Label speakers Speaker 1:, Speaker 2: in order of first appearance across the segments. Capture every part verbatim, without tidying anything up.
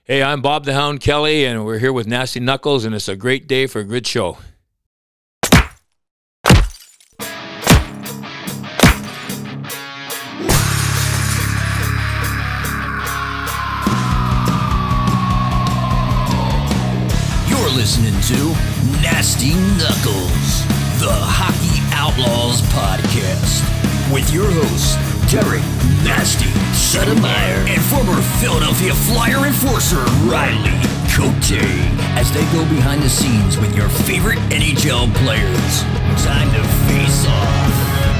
Speaker 1: Hey, I'm Bob the Hound Kelly, and we're here with Nasty Knuckles, and it's a great day for a good show.
Speaker 2: You're listening to Nasty Knuckles, the Hockey Outlaws podcast, with your hosts, Derek Nasty Sedemeyer and former Philadelphia Flyer enforcer Riley Cote, as they go behind the scenes with your favorite N H L players. Time to face off.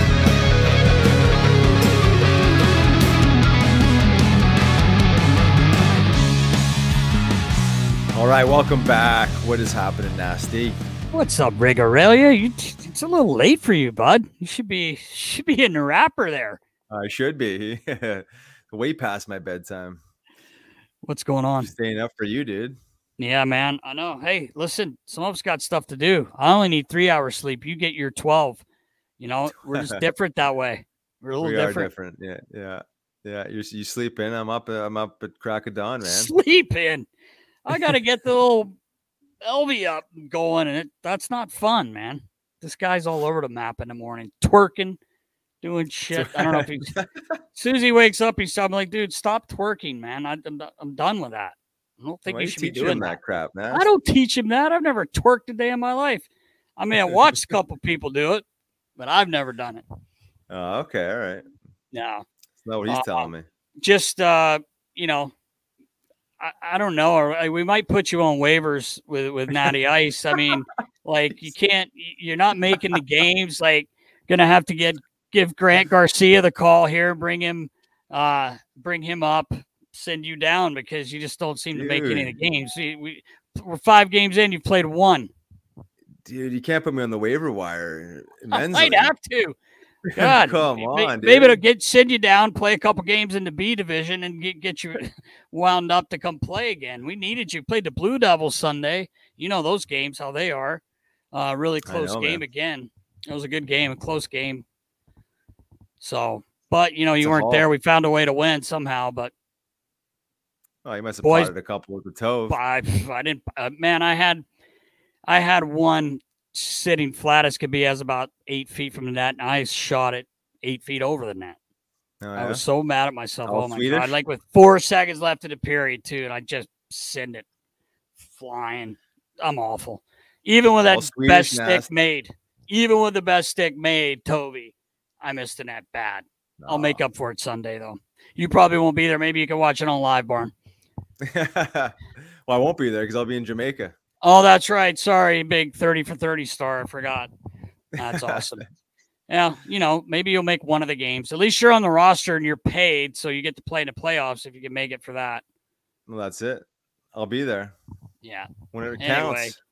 Speaker 3: All right, welcome back. What is happening, Nasty?
Speaker 4: What's up, Rig Aurelia? You, it's a little late for you, bud. You should be should be in the wrapper there.
Speaker 3: I should be. Way past my bedtime.
Speaker 4: What's going on?
Speaker 3: I'm staying up for you, dude.
Speaker 4: Yeah, man. I know. Hey, listen, some of us got stuff to do. I only need three hours sleep. You get your twelve. You know, we're just different that way. We're a little
Speaker 3: we
Speaker 4: different.
Speaker 3: are different. Yeah, yeah, yeah. You you sleep in. I'm up. I'm up at crack of dawn, man.
Speaker 4: Sleep in. I got to get the little L V up and going, and it, that's not fun, man. This guy's all over the map in the morning, twerking, doing shit. I don't know if he's. As soon as he wakes up, he's I'm like, dude, stop twerking, man. I, I'm I'm done with that. I don't think
Speaker 3: Why
Speaker 4: you
Speaker 3: you
Speaker 4: should be
Speaker 3: teaching
Speaker 4: doing
Speaker 3: him
Speaker 4: that.
Speaker 3: that crap, man.
Speaker 4: I don't teach him that. I've never twerked a day in my life. I mean, I watched a couple people do it, but I've never done it.
Speaker 3: Oh, okay, all right.
Speaker 4: No,
Speaker 3: That's not what he's
Speaker 4: Uh,
Speaker 3: telling me.
Speaker 4: just uh, you know, I, I don't know. Or uh, we might put you on waivers with with Natty Ice. I mean, like you can't. You're not making the games. Like, gonna have to get give Grant Garcia the call here. Bring him, uh, bring him up. Send you down because you just don't seem to make any of the games. We, we we're five games in. You've played one.
Speaker 3: Dude, you can't put me on the waiver wire.
Speaker 4: I
Speaker 3: Immensely.
Speaker 4: might have to. God,
Speaker 3: Come
Speaker 4: maybe,
Speaker 3: on, dude.
Speaker 4: maybe it'll get send you down, play a couple games in the B division, and get get you wound up to come play again. We needed you. Played the Blue Devils Sunday. You know those games how they are. Uh, really close
Speaker 3: know,
Speaker 4: game
Speaker 3: man.
Speaker 4: again. It was a good game, a close game. So, but you know
Speaker 3: It's
Speaker 4: you
Speaker 3: a
Speaker 4: weren't
Speaker 3: haul.
Speaker 4: there. We found a way to win somehow, but.
Speaker 3: Oh, you must have
Speaker 4: Boys-
Speaker 3: potted a couple with the toe.
Speaker 4: I, I didn't, uh, man, I had, I had one sitting flat as could be as about eight feet from the net, and I shot it eight feet over the net.
Speaker 3: Oh,
Speaker 4: I
Speaker 3: yeah?
Speaker 4: was so mad at myself.
Speaker 3: All
Speaker 4: Oh my
Speaker 3: Swedish?
Speaker 4: God. Like with four seconds left in the period too. And I just send it flying. I'm awful. Even with
Speaker 3: All
Speaker 4: that
Speaker 3: Swedish
Speaker 4: best
Speaker 3: nasty.
Speaker 4: stick made, even with the best stick made, Toby, I missed the net bad. I'll make up for it Sunday though. You probably won't be there. Maybe you can watch it on Live Barn.
Speaker 3: Well, I won't be there because I'll be in Jamaica.
Speaker 4: Oh, that's right. Sorry, big thirty for thirty star. I forgot. That's awesome. Yeah, you know, maybe you'll make one of the games. At least you're on the roster and you're paid, so you get to play in the playoffs if you can make it for that.
Speaker 3: Well, that's it. I'll be there
Speaker 4: Yeah.
Speaker 3: when it
Speaker 4: Anyway.
Speaker 3: counts.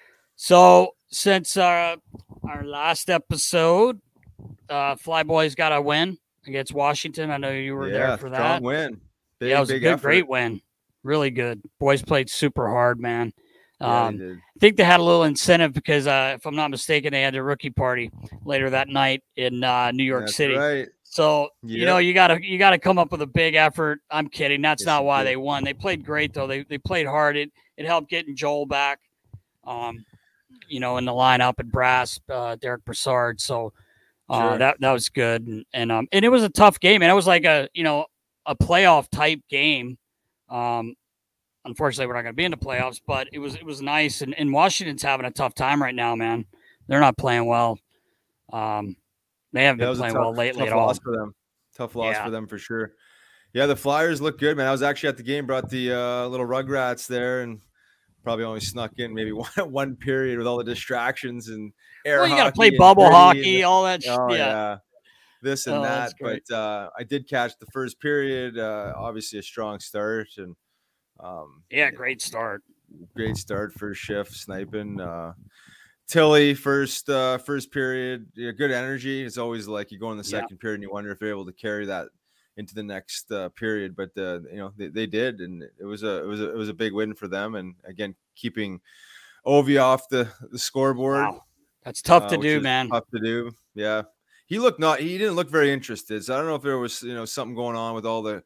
Speaker 4: So since our our last episode, uh, Flyboys got a win against Washington. I know you were
Speaker 3: Yeah,
Speaker 4: there for
Speaker 3: strong
Speaker 4: that.
Speaker 3: win. Big,
Speaker 4: yeah, it was a
Speaker 3: big
Speaker 4: good,
Speaker 3: effort.
Speaker 4: great win. Really good. Boys played super hard, man.
Speaker 3: Yeah,
Speaker 4: Um,
Speaker 3: they did.
Speaker 4: I think they had a little incentive because, uh, if I'm not mistaken, they had a rookie party later that night in uh, New York
Speaker 3: That's
Speaker 4: City.
Speaker 3: right.
Speaker 4: So you
Speaker 3: Yep.
Speaker 4: know you gotta you gotta come up with a big effort. I'm kidding. That's
Speaker 3: Yes,
Speaker 4: not
Speaker 3: you
Speaker 4: why
Speaker 3: did.
Speaker 4: they won. They played great though. They they played hard. It it helped getting Joel back. Um, you know, in the lineup and Brass, uh, Derek Brassard. So uh,
Speaker 3: Sure.
Speaker 4: that that was good. And and um and it was a tough game. And it was like a you know a playoff type game. Um, unfortunately, we're not going to be in the playoffs, but it was it was nice. And, and Washington's having a tough time right now, man. They're not playing well. Um, they haven't
Speaker 3: Yeah, it
Speaker 4: been
Speaker 3: was a
Speaker 4: playing
Speaker 3: tough,
Speaker 4: well lately
Speaker 3: tough
Speaker 4: at all.
Speaker 3: loss for them. Tough loss
Speaker 4: Yeah.
Speaker 3: for them for sure. Yeah, the Flyers look good, man. I was actually at the game, brought the uh, little Rugrats there, and probably only snuck in maybe one, one period with all the distractions and air
Speaker 4: Well, you got to
Speaker 3: hockey
Speaker 4: play
Speaker 3: and
Speaker 4: bubble
Speaker 3: gritty
Speaker 4: hockey,
Speaker 3: and-
Speaker 4: all that. Sh-
Speaker 3: Oh,
Speaker 4: yeah.
Speaker 3: yeah. This and
Speaker 4: Oh,
Speaker 3: that.
Speaker 4: that's great.
Speaker 3: But uh, I did catch the first period. Uh, obviously, a strong start. And um,
Speaker 4: Yeah, great start.
Speaker 3: great start, first shift, sniping. Uh, Tilly, first uh, first period, yeah, good energy. It's always like you go in the
Speaker 4: Yeah.
Speaker 3: second period and you wonder if they're able to carry that into the next uh, period. But uh, you know they, they did, and it was a it was a it was a big win for them. And again, keeping Ovi off the the scoreboard.
Speaker 4: Wow. That's tough
Speaker 3: uh,
Speaker 4: to
Speaker 3: which
Speaker 4: do,
Speaker 3: is
Speaker 4: man.
Speaker 3: Tough to do. Yeah, he looked not. He didn't look very interested. So I don't know if there was you know something going on with all the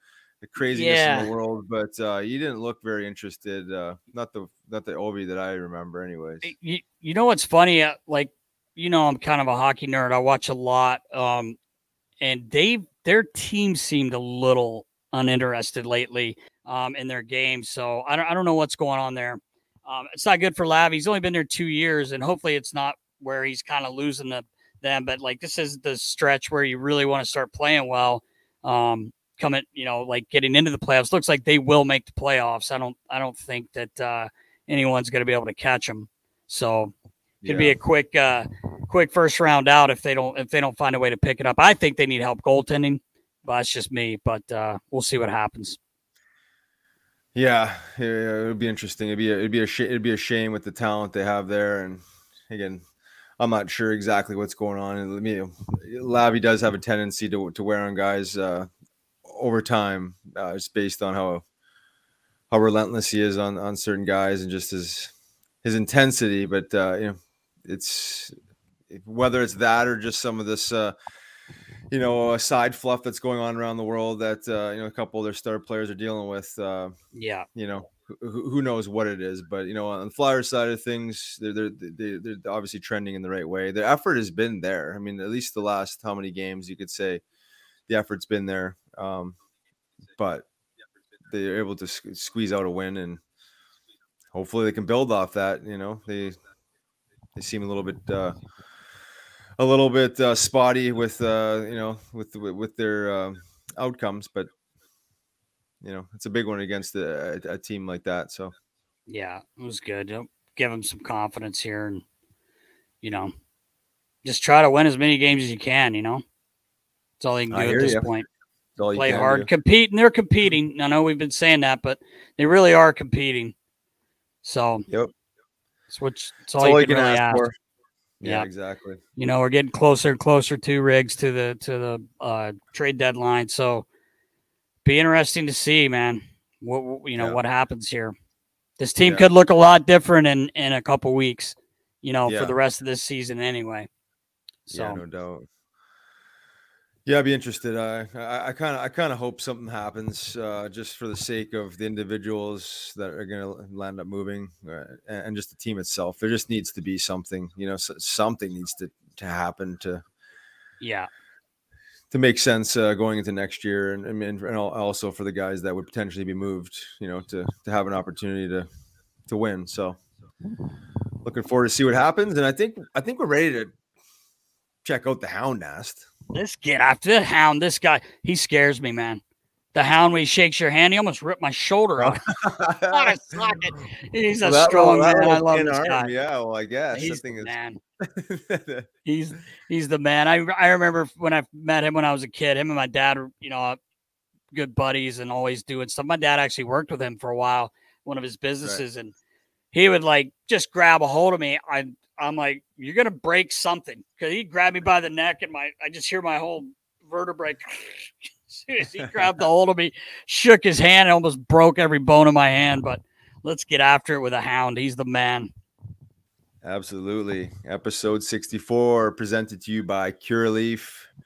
Speaker 3: the craziness
Speaker 4: Yeah.
Speaker 3: in the world, but uh, you didn't look very interested. Uh, not the not the Ovi that I remember, anyways.
Speaker 4: You, you know what's funny? Uh, Like, you know, I'm kind of a hockey nerd. I watch a lot. Um, and they their team seemed a little uninterested lately um, in their game. So I don't I don't know what's going on there. Um, it's not good for Lav. He's only been there two years, and hopefully it's not where he's kind of losing the, them. But like this is the stretch where you really want to start playing well. Um, coming, you know, like getting into the playoffs. Looks like they will make the playoffs. I don't I don't think that uh, anyone's going to be able to catch them. So it could
Speaker 3: Yeah.
Speaker 4: be a quick uh, quick first round out if they don't if they don't find a way to pick it up. I think they need help goaltending, but that's just me. But uh, we'll see what happens.
Speaker 3: Yeah, yeah, it would be interesting. It'd be a, it'd be a sh- it'd be a shame with the talent they have there. And again, I'm not sure exactly what's going on. And let me, Lavi does have a tendency to to wear on guys uh, over time. Uh, it's based on how how relentless he is on on certain guys and just his his intensity. But uh, you know, it's whether it's that or just some of this. Uh, you know, a side fluff that's going on around the world that, uh, you know, a couple of their star players are dealing with, uh,
Speaker 4: Yeah.
Speaker 3: you know, who, who knows what it is, but, you know, on the Flyers side of things, they're, they're, they're, they're obviously trending in the right way. Their effort has been there. I mean, at least the last, how many games you could say the effort's been there. Um, but they're able to sque- squeeze out a win, and hopefully they can build off that. You know, they, they seem a little bit, uh, a little bit uh, spotty with uh, you know with with their um, outcomes, but you know it's a big one against a, a team like that. So
Speaker 4: Yeah, it was good. You'll give them some confidence here, and you know, just try to win as many games as you can. You know, that's all they can do
Speaker 3: I
Speaker 4: at
Speaker 3: hear
Speaker 4: this
Speaker 3: ya.
Speaker 4: point.
Speaker 3: that's all you
Speaker 4: Play
Speaker 3: can
Speaker 4: hard,
Speaker 3: do.
Speaker 4: compete, and they're competing. I know we've been saying that, but they really are competing. So
Speaker 3: Yep,
Speaker 4: it's what it's
Speaker 3: that's
Speaker 4: all,
Speaker 3: all
Speaker 4: you
Speaker 3: you
Speaker 4: can
Speaker 3: can
Speaker 4: really
Speaker 3: ask
Speaker 4: ask.
Speaker 3: for. Yeah,
Speaker 4: Yeah.
Speaker 3: exactly.
Speaker 4: You know, we're getting closer and closer to Riggs to the to the uh, trade deadline. So be interesting to see, man. What what- you know
Speaker 3: Yeah.
Speaker 4: what happens here. This team
Speaker 3: Yeah.
Speaker 4: could look a lot different in in a couple weeks. You know,
Speaker 3: Yeah.
Speaker 4: for the rest of this season anyway. So
Speaker 3: Yeah, no doubt. Yeah, I'd be interested. I I kind of I kind of hope something happens, uh, just for the sake of the individuals that are going to land up moving, uh, and, and just the team itself. There just needs to be something, you know, so, something needs to to happen to
Speaker 4: yeah,
Speaker 3: to make sense uh, going into next year, and, and and also for the guys that would potentially be moved, you know, to to have an opportunity to to win. So looking forward to see what happens, and I think I think we're ready to check out the Hound Nest.
Speaker 4: let's get after the Hound. This guy, he scares me, man. The Hound, when he shakes your hand, he almost ripped my shoulder off. What a socket. He's a
Speaker 3: Well, that
Speaker 4: strong
Speaker 3: little- that
Speaker 4: man. I
Speaker 3: little
Speaker 4: love
Speaker 3: thin
Speaker 4: this
Speaker 3: arm,
Speaker 4: guy.
Speaker 3: Yeah, well, I guess
Speaker 4: He's
Speaker 3: that thing
Speaker 4: the man.
Speaker 3: is.
Speaker 4: He's he's the man. I I remember when I met him when I was a kid. Him and my dad were, you know, good buddies and always doing stuff. My dad actually worked with him for a while, one of his businesses, and he would like just grab a hold of me. I I'm like, you're gonna break something, because he'd grab me by the neck, and my I just hear my whole vertebrae. As soon as he grabbed the hold of me, shook his hand, and almost broke every bone in my hand. But let's get after it with a Hound. He's the man.
Speaker 3: Absolutely. Episode sixty-four presented to you by Curaleaf,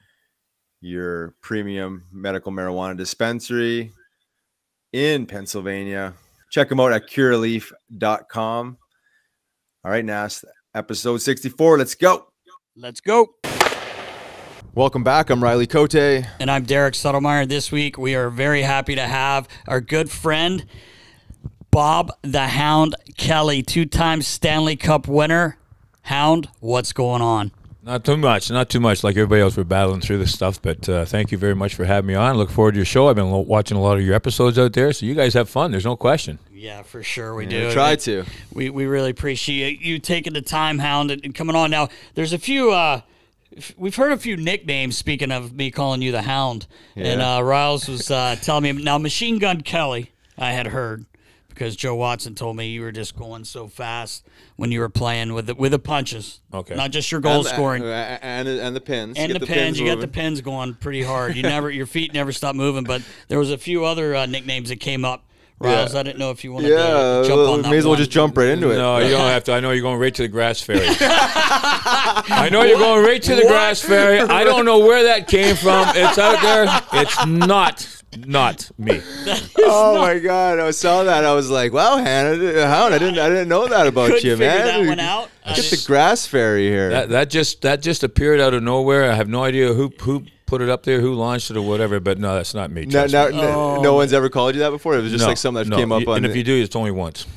Speaker 3: your premium medical marijuana dispensary in Pennsylvania. Check them out at curaleaf dot com. All right, Nas, episode sixty-four. Let's go.
Speaker 4: Let's go.
Speaker 3: Welcome back. I'm Riley Cote.
Speaker 4: And I'm Derek Suttlemeyer. This week, we are very happy to have our good friend, Bob the Hound Kelly, two-time Stanley Cup winner. Hound, what's going on?
Speaker 1: Not too much, not too much. Like everybody else, we're battling through this stuff. But uh, thank you very much for having me on. Look forward to your show. I've been lo- watching a lot of your episodes out there, so you guys have fun. There's no question.
Speaker 4: Yeah, for sure we
Speaker 3: Yeah,
Speaker 4: do.
Speaker 3: try to.
Speaker 4: We we really appreciate you taking the time, Hound, and, and coming on. Now, there's a few. Uh, f- we've heard a few nicknames. Speaking of me calling you the Hound, and
Speaker 3: Yeah.
Speaker 4: uh, Riles was uh, telling me now, Machine Gun Kelly. I had heard because Joe Watson told me you were just going so fast when you were playing with the, with the punches.
Speaker 1: Okay.
Speaker 4: Not just your goal
Speaker 3: And the-
Speaker 4: scoring.
Speaker 3: And, and the pins.
Speaker 4: And
Speaker 3: Get
Speaker 4: the, pins, you got the
Speaker 3: moving.
Speaker 4: pins going pretty hard. You never, your feet never stop moving. But there was a few other uh, nicknames that came up. Riles,
Speaker 3: Yeah.
Speaker 4: I didn't know if you wanted
Speaker 3: Yeah,
Speaker 4: to jump
Speaker 3: well,
Speaker 4: on that
Speaker 3: may as well
Speaker 4: one.
Speaker 3: just jump right into it.
Speaker 1: No, you don't have to. I know you're going right to the grass fairy. I know you're going right to the grass fairy. I don't know where that came from. It's out there. It's not not me.
Speaker 3: Oh my God! I saw that. I was like, "Wow, Hannah, Hound, I didn't, I didn't know that about
Speaker 4: Couldn't
Speaker 3: you,
Speaker 4: figure
Speaker 3: man."
Speaker 4: that one out.
Speaker 3: Get the grass fairy here.
Speaker 1: That, that just that just appeared out of nowhere. I have no idea who who put it up there, who launched it or whatever. But no, that's not me.
Speaker 3: no,
Speaker 1: trust
Speaker 3: no,
Speaker 1: me.
Speaker 3: no, no one's ever called you that before. It was just
Speaker 1: No,
Speaker 3: like something that
Speaker 1: no.
Speaker 3: came up
Speaker 1: You-
Speaker 3: on.
Speaker 1: and if
Speaker 3: the-
Speaker 1: you do, it's only once.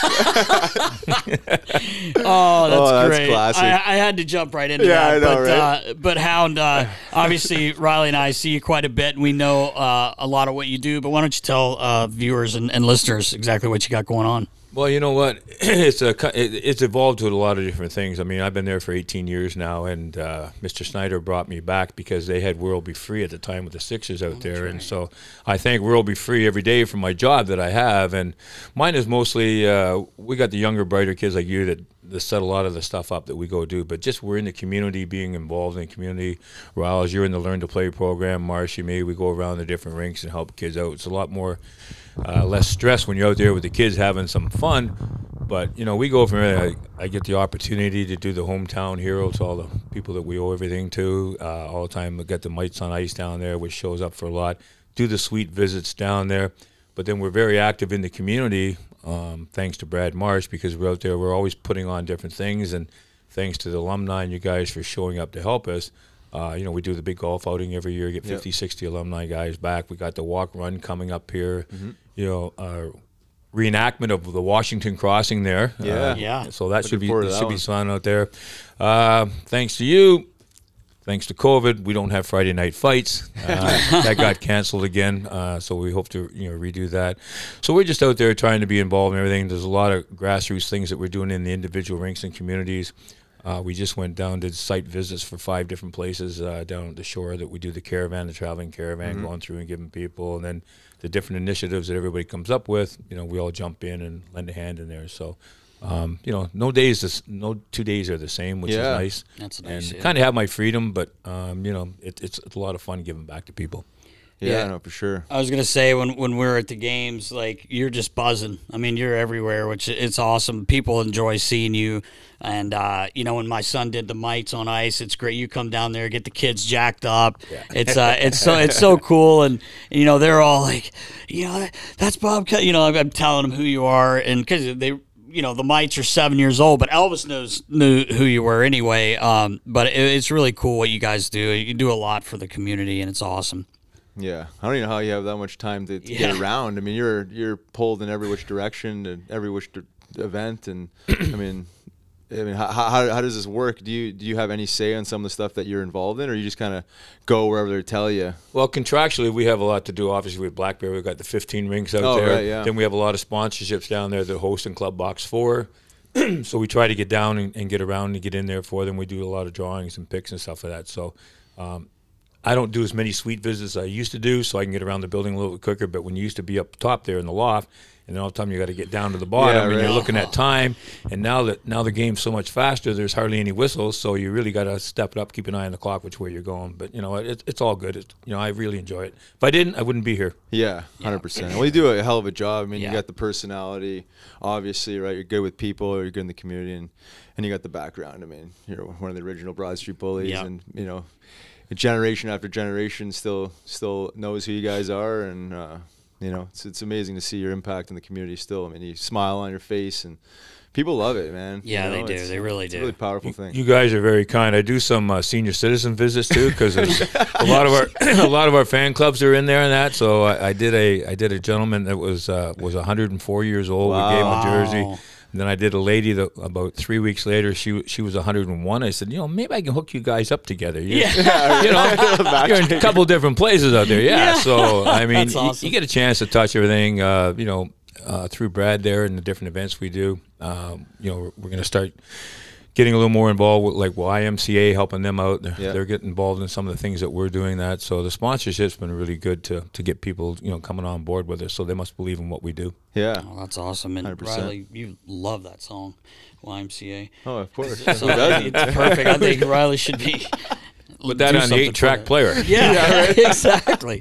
Speaker 4: Oh, that's,
Speaker 3: Oh, that's
Speaker 4: great.
Speaker 3: classic.
Speaker 4: I, I had to jump right into
Speaker 3: Yeah,
Speaker 4: that.
Speaker 3: I know,
Speaker 4: but,
Speaker 3: right?
Speaker 4: uh, but Hound, uh, obviously, Riley and I see you quite a bit, and we know uh, a lot of what you do. But why don't you tell uh, viewers and, and listeners exactly what you got going on?
Speaker 1: Well, you know what? It's a it, it's evolved to a lot of different things. I mean, I've been there for eighteen years now, and uh, Mister Snyder brought me back because they had World Be Free at the time with the Sixers out there, and so I thank World Be Free every day for my job that I have. And mine is mostly uh, we got the younger, brighter kids like you that, that set a lot of the stuff up that we go do. But just we're in the community, being involved in the community. Riles, you're in the Learn to Play program. Marcy, me, we go around the different rinks and help kids out. It's a lot more. Uh, less stress when you're out there with the kids having some fun. But, you know, we go from there. I, I get the opportunity to do the hometown hero to all the people that we owe everything to uh, all the time. We got the Mites on Ice down there, which shows up for a lot. Do the sweet visits down there. But then we're very active in the community, um, thanks to Brad Marsh, because we're out there. We're always putting on different things. And thanks to the alumni and you guys for showing up to help us. Uh, you know, we do the big golf outing every year, get fifty, yep. sixty alumni guys back. We got the walk run coming up here. Mm-hmm. You know, uh, reenactment of the Washington Crossing there.
Speaker 3: Yeah,
Speaker 1: uh,
Speaker 3: yeah.
Speaker 1: So that
Speaker 3: Looking
Speaker 1: should be
Speaker 3: that
Speaker 1: should
Speaker 3: one.
Speaker 1: be fun out there. Uh, thanks to you, thanks to COVID, we don't have Friday night fights. Uh, that got canceled again. Uh, so we hope to you know redo that. So we're just out there trying to be involved in everything. There's a lot of grassroots things that we're doing in the individual rinks and communities. Uh, we just went down, did site visits for five different places uh, down at the shore that we do the caravan, the traveling caravan, mm-hmm. going through and giving people, and then the different initiatives that everybody comes up with. You know, we all jump in and lend a hand in there. So, um, you know, no days, is, no two days are the same, which
Speaker 3: Yeah.
Speaker 1: is nice.
Speaker 4: That's nice.
Speaker 1: And
Speaker 4: Yeah.
Speaker 1: kind of have my freedom, but um, you know, it, it's, it's a lot of fun giving back to people.
Speaker 3: Yeah,
Speaker 4: Yeah.
Speaker 3: no, for sure.
Speaker 4: I was gonna say when when we were at the games, like you're just buzzing. I mean, you're everywhere, which it's awesome. People enjoy seeing you, and uh, you know, when my son did the Mites on Ice, it's great. You come down there, get the kids jacked up. Yeah. It's uh, it's so it's so cool, and you know, they're all like, you know, that's Bob. You know, I'm telling them who you are, and because they. You know, the Mites are seven years old, but Elvis knows knew who you were anyway. Um, but it, it's really cool what you guys do. You do a lot for the community, and it's awesome.
Speaker 3: Yeah, I don't even know how you have that much time to, to
Speaker 4: Yeah.
Speaker 3: get around. I mean, you're you're pulled in every which direction and every which di- event, and I mean, I mean, how, how how does this work? Do you do you have any say on some of the stuff that you're involved in, or you just kind of go wherever they tell you?
Speaker 1: Well, contractually, we have a lot to do. Obviously, with Black Bear, we've got the fifteen rinks out
Speaker 3: Oh,
Speaker 1: there.
Speaker 3: right, yeah.
Speaker 1: Then we have a lot of sponsorships down there that host in Club Box four. So we try to get down and, and get around and get in there for them. We do a lot of drawings and picks and stuff like that. So um, I don't do as many suite visits as I used to do, so I can get around the building a little bit quicker. But when you used to be up top there in the loft, and then all the time you got to get down to the bottom,
Speaker 3: Yeah,
Speaker 1: and
Speaker 3: right.
Speaker 1: you're looking at time. And now that now the game's so much faster, there's hardly any whistles, so you really got to step it up, keep an eye on the clock, which way you're going. But you know, it, it's all good. It, you know, I really enjoy it. If I didn't, I wouldn't be here.
Speaker 3: Yeah, hundred percent. Well, you do a hell of a job. I mean,
Speaker 4: Yeah.
Speaker 3: you got the personality, obviously, right? You're good with people, you're good in the community, and and you got the background. I mean, you're one of the original Broad Street Bullies,
Speaker 4: Yeah.
Speaker 3: and you know, generation after generation still still knows who you guys are, and uh, you know, it's it's amazing to see your impact in the community still. I mean, you smile on your face, and people love it, man. You
Speaker 4: Yeah, they
Speaker 3: know,
Speaker 4: do.
Speaker 3: it's-
Speaker 4: They really
Speaker 3: it's
Speaker 4: do.
Speaker 3: a really powerful thing.
Speaker 1: You guys are very kind. I do some uh, senior citizen visits too, because a lot of our a lot of our fan clubs are in there and that. So I, I did a I did a gentleman that was uh, was one hundred four years old.
Speaker 3: Wow.
Speaker 1: We gave him a jersey.
Speaker 4: Wow.
Speaker 1: And then I did a lady that about three weeks later, she she was one hundred one. I said, you know, maybe I can hook you guys up together. You,
Speaker 4: Yeah.
Speaker 1: you know, you're in a couple different places out there. Yeah.
Speaker 4: Yeah.
Speaker 1: So I mean,
Speaker 4: That's
Speaker 1: you,
Speaker 4: awesome.
Speaker 1: you get a chance to touch everything. Uh, you know, uh, through Brad there and the different events we do. Um, you know, we're, we're going to start getting a little more involved with like Y M C A, helping them out. They're,
Speaker 3: Yeah.
Speaker 1: they're getting involved in some of the things that we're doing. That so the sponsorship's been really good to to get people you know coming on board with us. So they must believe in what we do.
Speaker 3: Yeah.
Speaker 4: Oh, that's awesome. And
Speaker 3: one hundred percent.
Speaker 4: Riley, you love that song, Y M C A.
Speaker 3: Oh, of course.
Speaker 4: So
Speaker 3: Who doesn't?
Speaker 4: it's perfect. I think Riley should be.
Speaker 1: Put that
Speaker 4: do
Speaker 1: on the
Speaker 4: something
Speaker 1: eight-track
Speaker 4: for that.
Speaker 1: player.
Speaker 4: Yeah, exactly.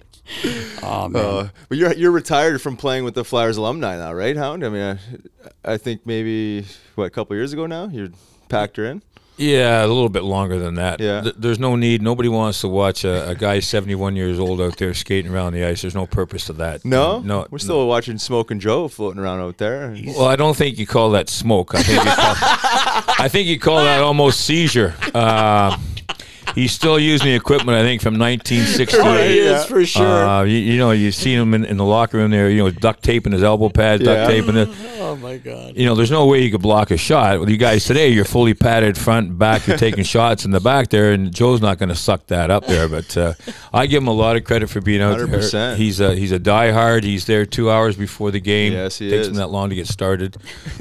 Speaker 4: Oh man.
Speaker 3: Uh, but you're you're retired from playing with the Flyers alumni now, right, Hound? I mean, I, I think maybe what a couple years ago now you packed her in.
Speaker 1: Yeah, a little bit longer than that.
Speaker 3: Yeah.
Speaker 1: Th- there's no need. Nobody wants to watch a, a guy seventy-one years old out there skating around the ice. There's no purpose to that.
Speaker 3: No,
Speaker 1: no.
Speaker 3: We're still
Speaker 1: no.
Speaker 3: watching Smoking Joe floating around out there.
Speaker 1: Well, I don't think you call that smoke. I think you call, I think you call that almost seizure. Uh, he's still using the equipment, I think, from nineteen sixty-eight.
Speaker 3: Right,
Speaker 4: He is
Speaker 3: yeah.
Speaker 4: for sure.
Speaker 1: Uh, you, you know, you've seen him in, in the locker room there, you know, duct taping his elbow pad, duct
Speaker 3: Yeah.
Speaker 1: taping it.
Speaker 4: Oh my God.
Speaker 1: You know, there's no way you could block a shot. With you guys today, you're fully padded front and back. You're taking shots in the back there, and Joe's not going to suck that up there. But uh, I give him a lot of credit for being out
Speaker 3: one hundred percent.
Speaker 1: there. He's a, he's a diehard. He's there two hours before the game.
Speaker 3: Yes, he
Speaker 1: Takes
Speaker 3: is.
Speaker 1: him that long to get started.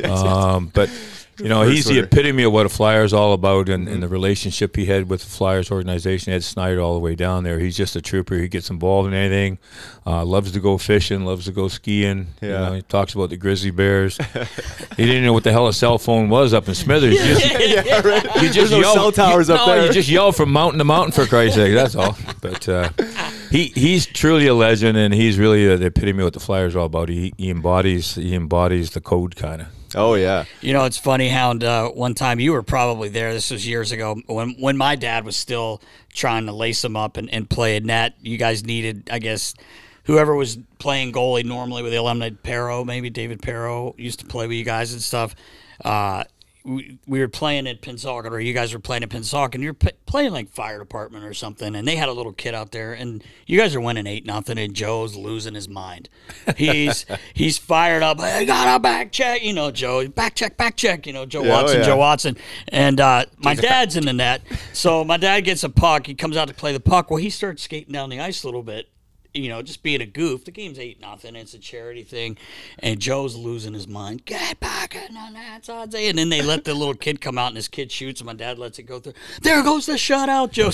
Speaker 1: Um, but... You know,
Speaker 3: First
Speaker 1: he's the
Speaker 3: order.
Speaker 1: epitome of what a Flyer's all about, and,
Speaker 3: Mm-hmm.
Speaker 1: and the relationship he had with the Flyers organization. Ed Snyder all the way down there. He's just a trooper. He gets involved in anything. Uh, loves to go fishing. Loves to go skiing. You
Speaker 3: Yeah.
Speaker 1: know, he talks about the grizzly bears. He didn't know what the hell a cell phone was up in Smithers. You just,
Speaker 3: yeah, right.
Speaker 1: you just
Speaker 3: There's no
Speaker 1: yell,
Speaker 3: cell towers
Speaker 1: you,
Speaker 3: up
Speaker 1: no,
Speaker 3: there.
Speaker 1: you just yell from mountain to mountain, for Christ's sake. That's all. But uh, he he's truly a legend, and he's really uh, the epitome of what the Flyers are all about. He, he embodies he embodies the code, kind of.
Speaker 3: Oh yeah.
Speaker 4: You know, it's funny, Hound. Uh, one time you were probably there. This was years ago when when my dad was still trying to lace him up and, and play a net. You guys needed, I guess, whoever was playing goalie normally with the alumni, Perro, maybe David Perro used to play with you guys and stuff. Uh, we, we were playing at Pensacola, or you guys were playing at Pensacola, and you're p- playing like fire department or something, and they had a little kid out there, and you guys are winning eight nothing, and Joe's losing his mind. He's he's fired up. I got a back check, you know, Joe. Back check, back check, you know, Joe
Speaker 3: Yeah, oh,
Speaker 4: Watson,
Speaker 3: yeah.
Speaker 4: Joe Watson, and uh, my dad's in the net. So my dad gets a puck. He comes out to play the puck. Well, he starts skating down the ice a little bit. You know, just being a goof. The game's eight nothing. It's a charity thing, and Joe's losing his mind. Get back in the net, Zadze. And then they let the little kid come out, and his kid shoots, and my dad lets it go through. There goes the shutout, Joe.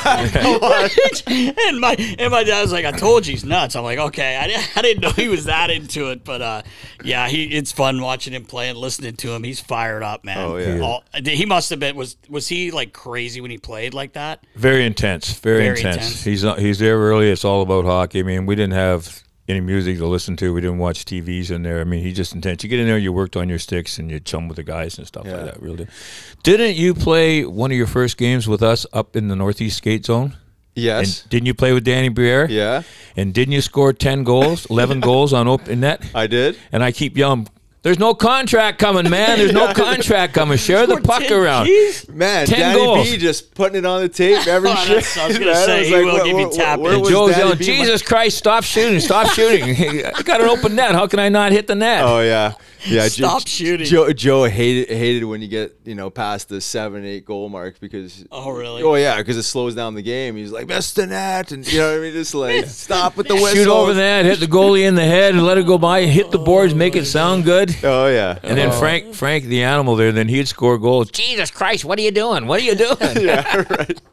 Speaker 4: and my and my dad was like, "I told you he's nuts." I'm like, "Okay, I, didn't- I didn't know he was that into it, but uh, yeah, he it's fun watching him play and listening to him. He's fired up, man.
Speaker 3: Oh, yeah.
Speaker 4: All- he must have been was was he like crazy when he played like that?
Speaker 1: Very intense, very,
Speaker 4: Very
Speaker 1: intense.
Speaker 4: intense.
Speaker 1: He's not, he's there early. It's all about hockey. I mean, we didn't have any music to listen to. We didn't watch T Vs in there. I mean, he's just intense. You get in there, you worked on your sticks, and you chum with the guys and stuff
Speaker 3: Yeah.
Speaker 1: like that. Really, didn't you play one of your first games with us up in the Northeast Skate Zone?
Speaker 3: Yes.
Speaker 1: And didn't you play with Danny Briere?
Speaker 3: Yeah,
Speaker 1: And didn't you score ten goals, eleven goals on open net?
Speaker 3: I did.
Speaker 1: And I keep yelling, "There's no contract coming, man. There's no contract coming. Share the puck around."
Speaker 3: Man,
Speaker 1: ten
Speaker 3: Danny
Speaker 1: goals.
Speaker 3: B just putting it on the tape every
Speaker 4: Oh,
Speaker 3: shit.
Speaker 4: that's- I was gonna
Speaker 3: man.
Speaker 4: say,
Speaker 3: was
Speaker 4: he will give you tapping.
Speaker 3: where
Speaker 1: And
Speaker 3: was
Speaker 1: Joe's
Speaker 3: Danny
Speaker 1: yelling,
Speaker 3: B?
Speaker 1: "Jesus Christ, stop shooting, stop shooting. I got an open net. How can I not hit the net?"
Speaker 3: Oh yeah, yeah. Jo-
Speaker 4: Stop shooting.
Speaker 3: Joe, Joe hated hated when you get you know past the seven eight goal mark because.
Speaker 4: Oh, really?
Speaker 3: Oh yeah, because it slows down the game. He's like, "Miss the net," and you know what I mean. Just like stop with the whistle.
Speaker 1: Shoot over the net, hit the goalie in the head, and let it go by. Hit the boards, make it sound good.
Speaker 3: Oh yeah.
Speaker 1: And then Frank, Frank, the animal there, then he'd score goals. Jesus Christ, what are you doing? What are you doing?
Speaker 3: yeah, right.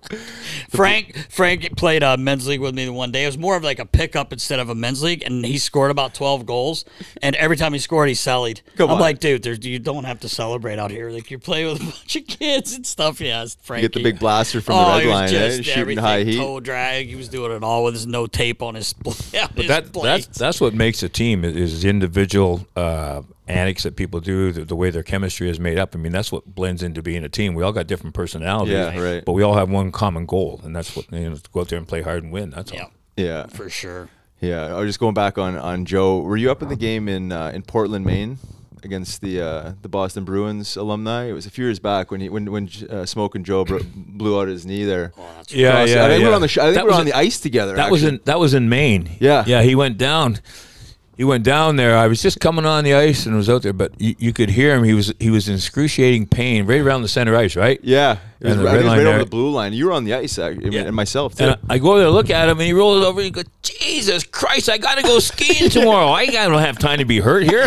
Speaker 4: Frank Frank played a men's league with me the one day. It was more of like a pickup instead of a men's league, and he scored about twelve goals. And every time he scored, he sallied.
Speaker 3: Come
Speaker 4: I'm
Speaker 3: on.
Speaker 4: like, dude, there's, you don't have to celebrate out here. Like you're playing with a bunch of kids and stuff. Yeah, it's Frank.
Speaker 3: You get the big blaster from
Speaker 4: oh,
Speaker 3: the red
Speaker 4: he was
Speaker 3: line, eh?
Speaker 4: just
Speaker 3: Shooting
Speaker 4: everything,
Speaker 3: high heat.
Speaker 4: toe drag. He was doing it all with his no tape on his. on his
Speaker 1: That,
Speaker 4: blades.
Speaker 1: that's that's what makes a team is, is the individual uh, antics that people do, the, the way their chemistry is made up. I mean, that's what blends into being a team. We all got different personalities,
Speaker 3: Yeah, right.
Speaker 1: but we all have one common goal, and that's what you know, to go out there and play hard and win. That's
Speaker 4: yeah,
Speaker 1: all.
Speaker 3: Yeah,
Speaker 4: for sure.
Speaker 3: yeah. I was just going back on on Joe. Were you up in the game in uh, in Portland, Maine, against the uh, the Boston Bruins alumni? It was a few years back when he when when uh, Smoking Joe bro- blew out his knee there.
Speaker 4: Oh, that's
Speaker 1: Yeah,
Speaker 3: Across-
Speaker 1: yeah,
Speaker 3: I think
Speaker 1: yeah.
Speaker 3: we're on the sh- I think
Speaker 1: That
Speaker 3: we're
Speaker 1: was
Speaker 3: on
Speaker 1: in-
Speaker 3: the ice together.
Speaker 1: That was
Speaker 3: actually.
Speaker 1: in that was in Maine.
Speaker 3: Yeah.
Speaker 1: yeah. He went down. He went down there. I was just coming on the ice and was out there, but you, you could hear him. He was he was in excruciating pain right around the center ice, right?
Speaker 3: Yeah, it was,
Speaker 1: And the
Speaker 3: I
Speaker 1: red
Speaker 3: think it was
Speaker 1: line
Speaker 3: right
Speaker 1: there.
Speaker 3: over the blue line. You were on the ice, actually,
Speaker 1: Yeah.
Speaker 3: and myself too.
Speaker 1: And I, I go over there, look at him, and he rolls over and he goes, "Jesus Christ, I got to go skiing tomorrow. I don't have time to be hurt here."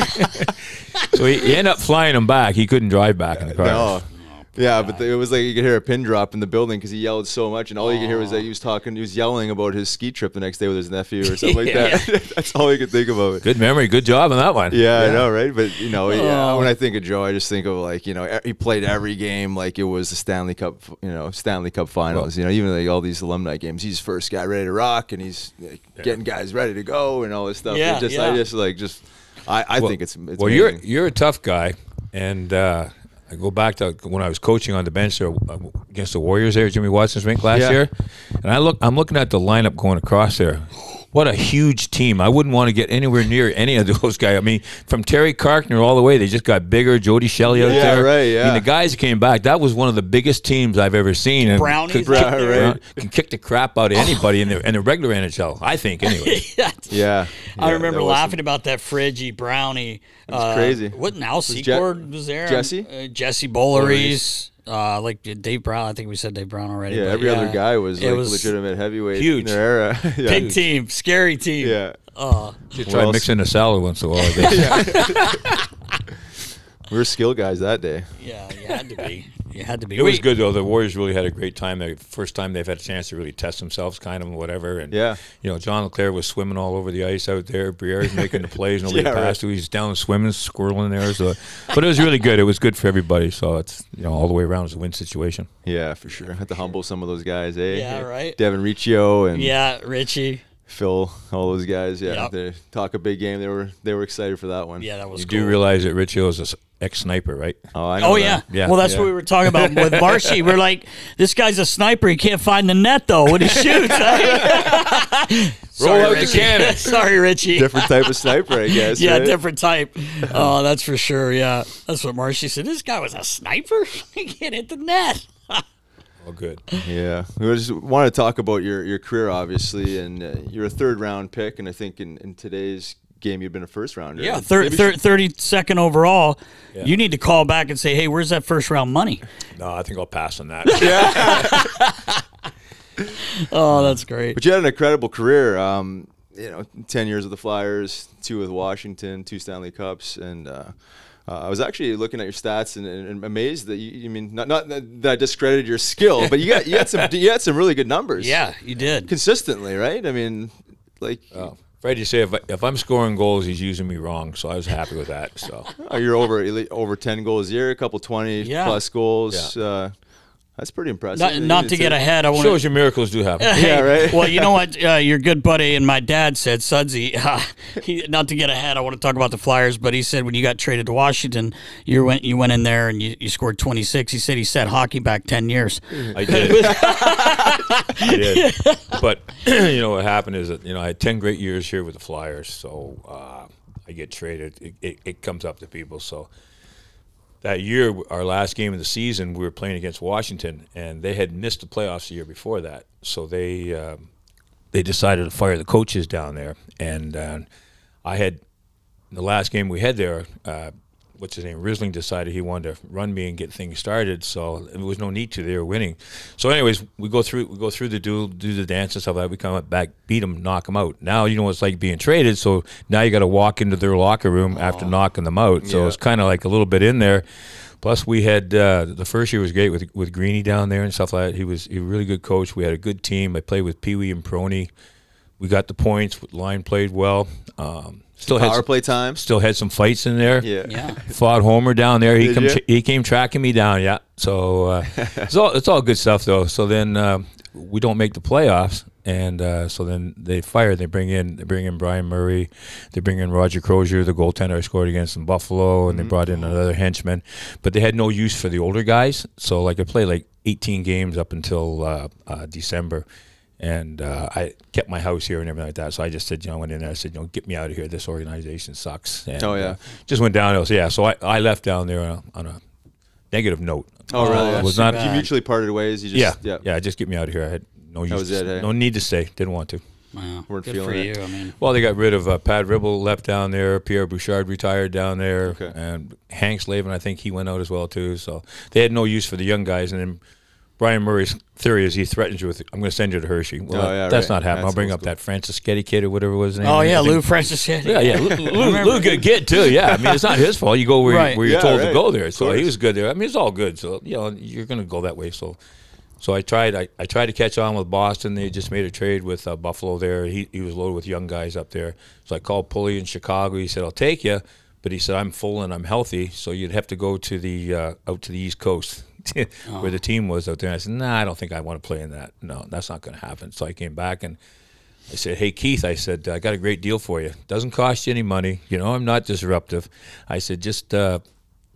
Speaker 1: So he, he ended up flying him back. He couldn't drive back in the car.
Speaker 3: No. Yeah, but the, it was like you could hear a pin drop in the building because he yelled so much, and all you could hear was that he was talking, he was yelling about his ski trip the next day with his nephew or something like that. That's all you could think about.
Speaker 1: Good memory. Good job on that one.
Speaker 3: Yeah, I know, right? But you know, yeah,
Speaker 4: Oh.
Speaker 3: when I think of Joe, I just think of like you know e- he played every game like it was the Stanley Cup, you know, Stanley Cup Finals. You know, even like all these alumni games, he's first guy ready to rock, and he's like, getting guys ready to go and all this stuff.
Speaker 4: Yeah,
Speaker 3: It just
Speaker 4: yeah.
Speaker 3: I just like just I, I
Speaker 1: Well-
Speaker 3: think it's, it's
Speaker 1: well, you're
Speaker 3: amazing.
Speaker 1: you're a tough guy, and uh, I go back to when I was coaching on the bench there uh, against the Warriors there, Jimmy Watson's rink last
Speaker 3: Yeah.
Speaker 1: year, and I look, I'm looking at the lineup going across there. What a huge team! I wouldn't want to get anywhere near any of those guys. I mean, from Terry Karkner all the way, they just got bigger. Jody Shelley out
Speaker 3: Yeah,
Speaker 1: there.
Speaker 3: right,
Speaker 1: I
Speaker 3: yeah.
Speaker 1: mean, the guys that came back, that was one of the biggest teams I've ever seen. And
Speaker 4: Brownies
Speaker 1: could,
Speaker 4: out
Speaker 1: kick,
Speaker 4: there.
Speaker 3: Right.
Speaker 1: can kick the crap out of anybody in the in the regular N H L. I think anyway.
Speaker 4: Yeah.
Speaker 3: Yeah,
Speaker 4: I
Speaker 3: Yeah,
Speaker 4: remember
Speaker 3: there was
Speaker 4: laughing about that Friggy Brownie. It
Speaker 3: was crazy.
Speaker 4: What now?
Speaker 3: Je-
Speaker 4: Secord was there.
Speaker 3: Jesse?
Speaker 4: uh, Jesse Bowleries. Uh, like Dave Brown. I think we said Dave Brown already.
Speaker 3: Yeah,
Speaker 4: but
Speaker 3: every other guy was
Speaker 4: it
Speaker 3: like
Speaker 4: was
Speaker 3: legitimate heavyweight
Speaker 1: huge.
Speaker 3: in their era. yeah.
Speaker 4: Big team, scary team.
Speaker 3: Yeah.
Speaker 4: Uh,
Speaker 1: Just
Speaker 3: What
Speaker 1: try
Speaker 3: else?
Speaker 1: mixing a salad once in a while. I guess.
Speaker 3: We were skill guys that day.
Speaker 4: yeah, you had to be. You had to be.
Speaker 1: It was
Speaker 4: Wait,
Speaker 1: good though. The Warriors really had a great time. The first time they've had a chance to really test themselves, kind of whatever. And
Speaker 3: Yeah.
Speaker 1: you know, John Leclerc was swimming all over the ice out there. Briere's making the plays. Nobody
Speaker 3: Yeah,
Speaker 1: passed to. He's down swimming, squirreling there. So, but it was really good. It was good for everybody. So it's you know all the way around. It's a win situation.
Speaker 3: Yeah, for sure. Had to humble some of those guys, eh?
Speaker 4: Yeah, right.
Speaker 3: Devin Riccio and
Speaker 4: Yeah, Richie.
Speaker 3: Phil, all those guys. Yeah,
Speaker 4: Yep.
Speaker 3: they talk a big game. They were they were excited for that one.
Speaker 4: Yeah, that was
Speaker 1: You
Speaker 4: cool.
Speaker 1: do realize that Riccio is an ex-sniper, right?
Speaker 3: Oh, I know
Speaker 4: Oh
Speaker 3: that.
Speaker 4: yeah.
Speaker 1: Yeah,
Speaker 4: Well, that's
Speaker 1: yeah.
Speaker 4: what we were talking about with Marshy. We're like, this guy's a sniper. He can't find the net though when he shoots. Sorry,
Speaker 1: out the
Speaker 4: Richie.
Speaker 1: cannon.
Speaker 4: Sorry, Richie.
Speaker 3: Different type of sniper, I guess.
Speaker 4: Yeah,
Speaker 3: right?
Speaker 4: different type. Oh, that's for sure. Yeah, that's what Marshy said. This guy was a sniper. He can't hit the net.
Speaker 1: Oh, good.
Speaker 3: Yeah, we just want to talk about your, your career, obviously, and uh, you're a third round pick, and I think in, in today's game you've been a first rounder.
Speaker 4: Yeah, thir-
Speaker 3: Maybe
Speaker 4: thir- thirty-second overall.
Speaker 1: Yeah.
Speaker 4: You need to call back and say, hey, where's that first round money?
Speaker 1: No, I think I'll pass on that.
Speaker 4: Oh, that's great.
Speaker 3: But you had an incredible career. Um, you know, ten years with the Flyers, two with Washington, two Stanley Cups, and uh, uh, I was actually looking at your stats and, and, and amazed that you. I mean, not not that I discredited your skill, but you got you had some you had some really good numbers.
Speaker 4: Yeah, you did.
Speaker 3: consistently, right? I mean, like
Speaker 1: Oh, Freddie say if, I, if I'm scoring goals, he's using me wrong. So I was happy with that. So
Speaker 3: uh, you're over over ten goals a year, a couple twenty
Speaker 4: Yeah.
Speaker 3: plus goals. Uh, that's pretty impressive.
Speaker 4: Not,
Speaker 3: You
Speaker 4: not
Speaker 3: need
Speaker 4: to get ahead, I want
Speaker 1: shows you miracles do happen.
Speaker 3: Yeah, right.
Speaker 4: Well, you know what? Uh, your good buddy and my dad said, Sudsy, uh, he, not to get ahead, I want to talk about the Flyers, but he said when you got traded to Washington, you went you went in there and you, you scored twenty-six. He said he set hockey back ten years.
Speaker 1: I did. I did. But you know what happened is that you know I had ten great years here with the Flyers, so uh, I get traded. It, it, it comes up to people. So that year, our last game of the season, we were playing against Washington, and they had missed the playoffs the year before that. So they um, they decided to fire the coaches down there, and uh, I had the last game we had there. Uh, what's his name? Risling decided he wanted to run me and get things started, so there was no need to. They were winning. So, anyways, we go through we go through the duel, do the dance and stuff like that. We come up back, beat them, knock them out. Now you know what it's like being traded. So now you got to walk into their locker room after knocking them out. So
Speaker 3: Yeah.
Speaker 1: it's kind of like a little bit in there. Plus, we had uh, the first year was great with with Greeny down there and stuff like that. He was he was a really good coach. We had a good team. I played with Pee Wee and Prony. We got the points. Line played well. Um, still had
Speaker 3: power
Speaker 1: some,
Speaker 3: play times.
Speaker 1: still had some fights in there.
Speaker 3: Yeah.
Speaker 4: Yeah.
Speaker 1: Fought Homer down there. He
Speaker 3: Did
Speaker 1: come
Speaker 3: you?
Speaker 1: tra- he came tracking me down. Yeah. So uh, it's all it's all good stuff though. So then uh, we don't make the playoffs, and uh, so then they fire. They bring in they bring in Brian Murray. They bring in Roger Crozier, the goaltender I scored against in Buffalo, and they brought in another henchman. But they had no use for the older guys. So like I played like eighteen games up until uh, uh, December. And uh, I kept my house here and everything like that. So I just said, you know, I went in there. I said, you know, get me out of here. This organization sucks. And,
Speaker 3: Oh, yeah.
Speaker 1: uh, just went downhill. So yeah. So I, I left down there on a, on a negative note.
Speaker 3: Oh, really?
Speaker 4: Oh,
Speaker 3: Yeah.
Speaker 1: It was
Speaker 4: too
Speaker 1: not.
Speaker 4: bad.
Speaker 3: You mutually parted ways. You just
Speaker 1: Yeah,
Speaker 3: yeah.
Speaker 1: yeah, Just get me out of here. I had no use.
Speaker 3: was
Speaker 1: to
Speaker 3: it,
Speaker 1: stay-
Speaker 3: hey?
Speaker 1: No need to stay. Didn't want to.
Speaker 4: Wow.
Speaker 3: Weren't
Speaker 4: Good
Speaker 3: feeling
Speaker 4: for
Speaker 3: it.
Speaker 4: you. I mean,
Speaker 1: Well, they got rid of uh, Pat Ribble, left down there. Pierre Bouchard retired down there,
Speaker 3: Okay.
Speaker 1: and Hank Slavin, I think he went out as well too. So they had no use for the young guys. And then Brian Murray's theory is he threatens you with, "I'm going to send you to Hershey." Well,
Speaker 3: Oh,
Speaker 1: that-
Speaker 3: yeah,
Speaker 1: that's
Speaker 3: right.
Speaker 1: not happening.
Speaker 3: That's
Speaker 1: I'll bring
Speaker 3: old
Speaker 1: up
Speaker 3: school.
Speaker 1: that Francis Getty kid or whatever was his name.
Speaker 4: oh,
Speaker 1: I
Speaker 4: yeah,
Speaker 1: think-
Speaker 4: Lou Francis. Yeah,
Speaker 1: Yeah, yeah, Lou, Lou, Lou good kid too. Yeah, I mean it's not his fault. You go where,
Speaker 4: Right.
Speaker 1: you, where you're
Speaker 3: Yeah,
Speaker 1: told
Speaker 3: right.
Speaker 1: to go there.
Speaker 3: Of
Speaker 1: So he
Speaker 3: course.
Speaker 1: was good there. I mean it's all good. So you know you're going to go that way. So, so I tried. I, I tried to catch on with Boston. They just made a trade with uh, Buffalo there. He he was loaded with young guys up there. So I called Pulley in Chicago. He said I'll take you, but he said I'm full and I'm healthy. So you'd have to go to the uh, out to the East Coast. Where the team was out there. And I said, nah, I don't think I want to play in that. No, that's not going to happen. So I came back and I said, hey, Keith, I said, I got a great deal for you. Doesn't cost you any money. You know, I'm not disruptive. I said, just uh,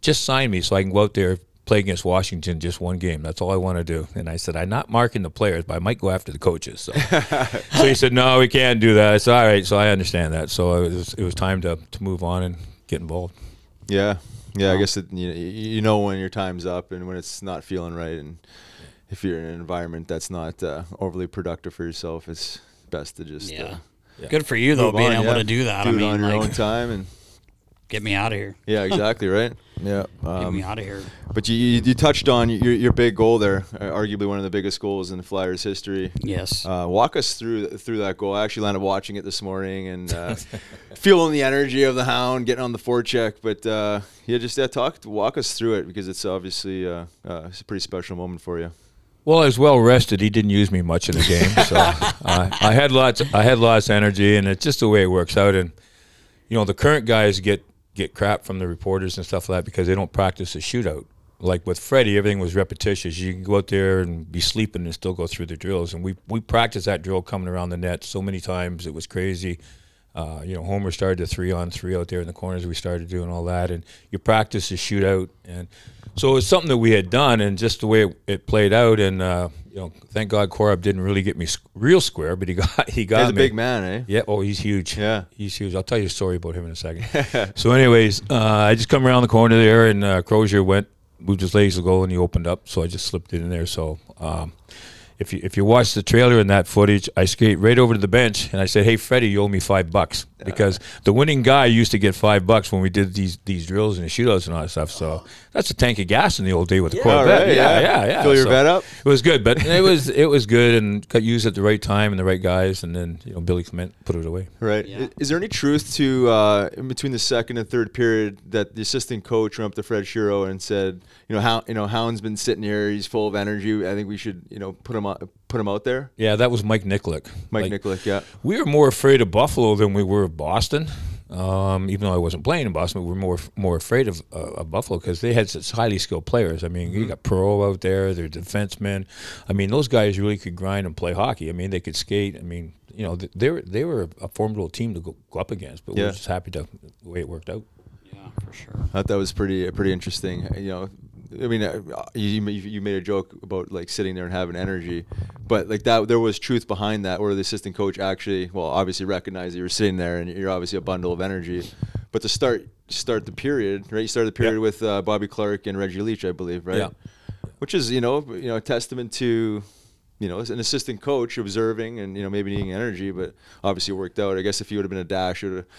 Speaker 1: just sign me so I can go out there, play against Washington just one game. That's all I want to do. And I said, I'm not marking the players, but I might go after the coaches. So, so he said, no, we can't do that. I said, all right. So I understand that. So it was, it was time to, to move on and get involved.
Speaker 3: Yeah. Yeah, I guess it, you, you know when your time's up and when it's not feeling right. And if you're in an environment that's not uh, overly productive for yourself, it's best to just
Speaker 4: yeah.
Speaker 3: Uh,
Speaker 4: yeah. Good for you, though, being on, able
Speaker 3: yeah.
Speaker 4: to do that.
Speaker 3: Do
Speaker 4: I
Speaker 3: it
Speaker 4: mean,
Speaker 3: on your
Speaker 4: like,
Speaker 3: own time and
Speaker 4: get me out of here.
Speaker 3: Yeah, exactly, right? Yeah. Um,
Speaker 4: get me out of here.
Speaker 3: But you, you you touched on your your big goal there, uh, arguably one of the biggest goals in the Flyers' history.
Speaker 4: Yes.
Speaker 3: Uh, walk us through through that goal. I actually landed watching it this morning and uh, feeling the energy of the Hound, getting on the forecheck. But uh, yeah, just yeah, talk walk us through it because it's obviously uh, uh, it's a pretty special moment for you.
Speaker 1: Well, I was well rested. He didn't use me much in the game, so uh, I had lots. I had lots of energy, and it's just the way it works out. And you know, the current guys get get crap from the reporters and stuff like that because they don't practice a shootout. Like with Freddie, everything was repetitious. You can go out there and be sleeping and still go through the drills. And we we practiced that drill coming around the net so many times. It was crazy. Uh, you know, Homer started a three-on-three out there in the corners. We started doing all that. And you practice a shootout. And so it was something that we had done, and just the way it, it played out. And, uh, you know, thank God Korab didn't really get me real square, but he got he got
Speaker 3: He's
Speaker 1: me.
Speaker 3: a big man, eh?
Speaker 1: Yeah, oh, he's huge.
Speaker 3: Yeah.
Speaker 1: He's huge. I'll tell you a story about him in a second. So anyways, uh, I just come around the corner there, and uh, Crozier went, moved his legs to go, and he opened up, so I just slipped it in there. So um, if you if you watch the trailer in that footage, I skate right over to the bench, and I said, hey, Freddie, you owe me five bucks. Because the winning guy used to get five bucks when we did these these drills and the shootouts and all that stuff. So that's a tank of gas in the old day with the
Speaker 3: Yeah,
Speaker 1: Corvette.
Speaker 3: right,
Speaker 1: yeah,
Speaker 3: yeah.
Speaker 1: yeah, yeah.
Speaker 3: Fill your
Speaker 1: So
Speaker 3: vet up?
Speaker 1: It was good, but it was it was good and got used at the right time and the right guys, and then you know Billy Clement put it away.
Speaker 3: Right.
Speaker 4: Yeah.
Speaker 3: Is there any truth to uh, in between the second and third period that the assistant coach went up to Fred Shiro and said, you know, how you know Hound's been sitting here, he's full of energy. I think we should you know put him out, put him out there.
Speaker 1: Yeah, that was Mike Nikolic.
Speaker 3: Mike
Speaker 1: Like,
Speaker 3: Nikolic, yeah.
Speaker 1: We were more afraid of Buffalo than we were of Boston. Um, even though I wasn't playing in Boston, we were more more afraid of, uh, of Buffalo because they had such highly skilled players. I mean, you got Perot out there, they're defensemen. I mean, those guys really could grind and play hockey. I mean, they could skate. I mean, you know, they were they were a formidable team to go, go up against. But we
Speaker 3: Yeah.
Speaker 1: were just happy to the way it worked out.
Speaker 4: Yeah, for sure.
Speaker 3: I thought that was pretty pretty interesting. You know, I mean, uh, you you made a joke about like sitting there and having energy, but like that there was truth behind that, where the assistant coach actually, well, obviously recognized that you were sitting there and you're obviously a bundle of energy. But to start start the period, right? You started the period
Speaker 1: Yeah.
Speaker 3: with uh, Bobby Clark and Reggie Leach, I believe, right?
Speaker 1: Yeah.
Speaker 3: Which is you know you know a testament to. You know, as an assistant coach observing and, you know, maybe needing energy, but obviously it worked out. I guess if he would have been a dash, he would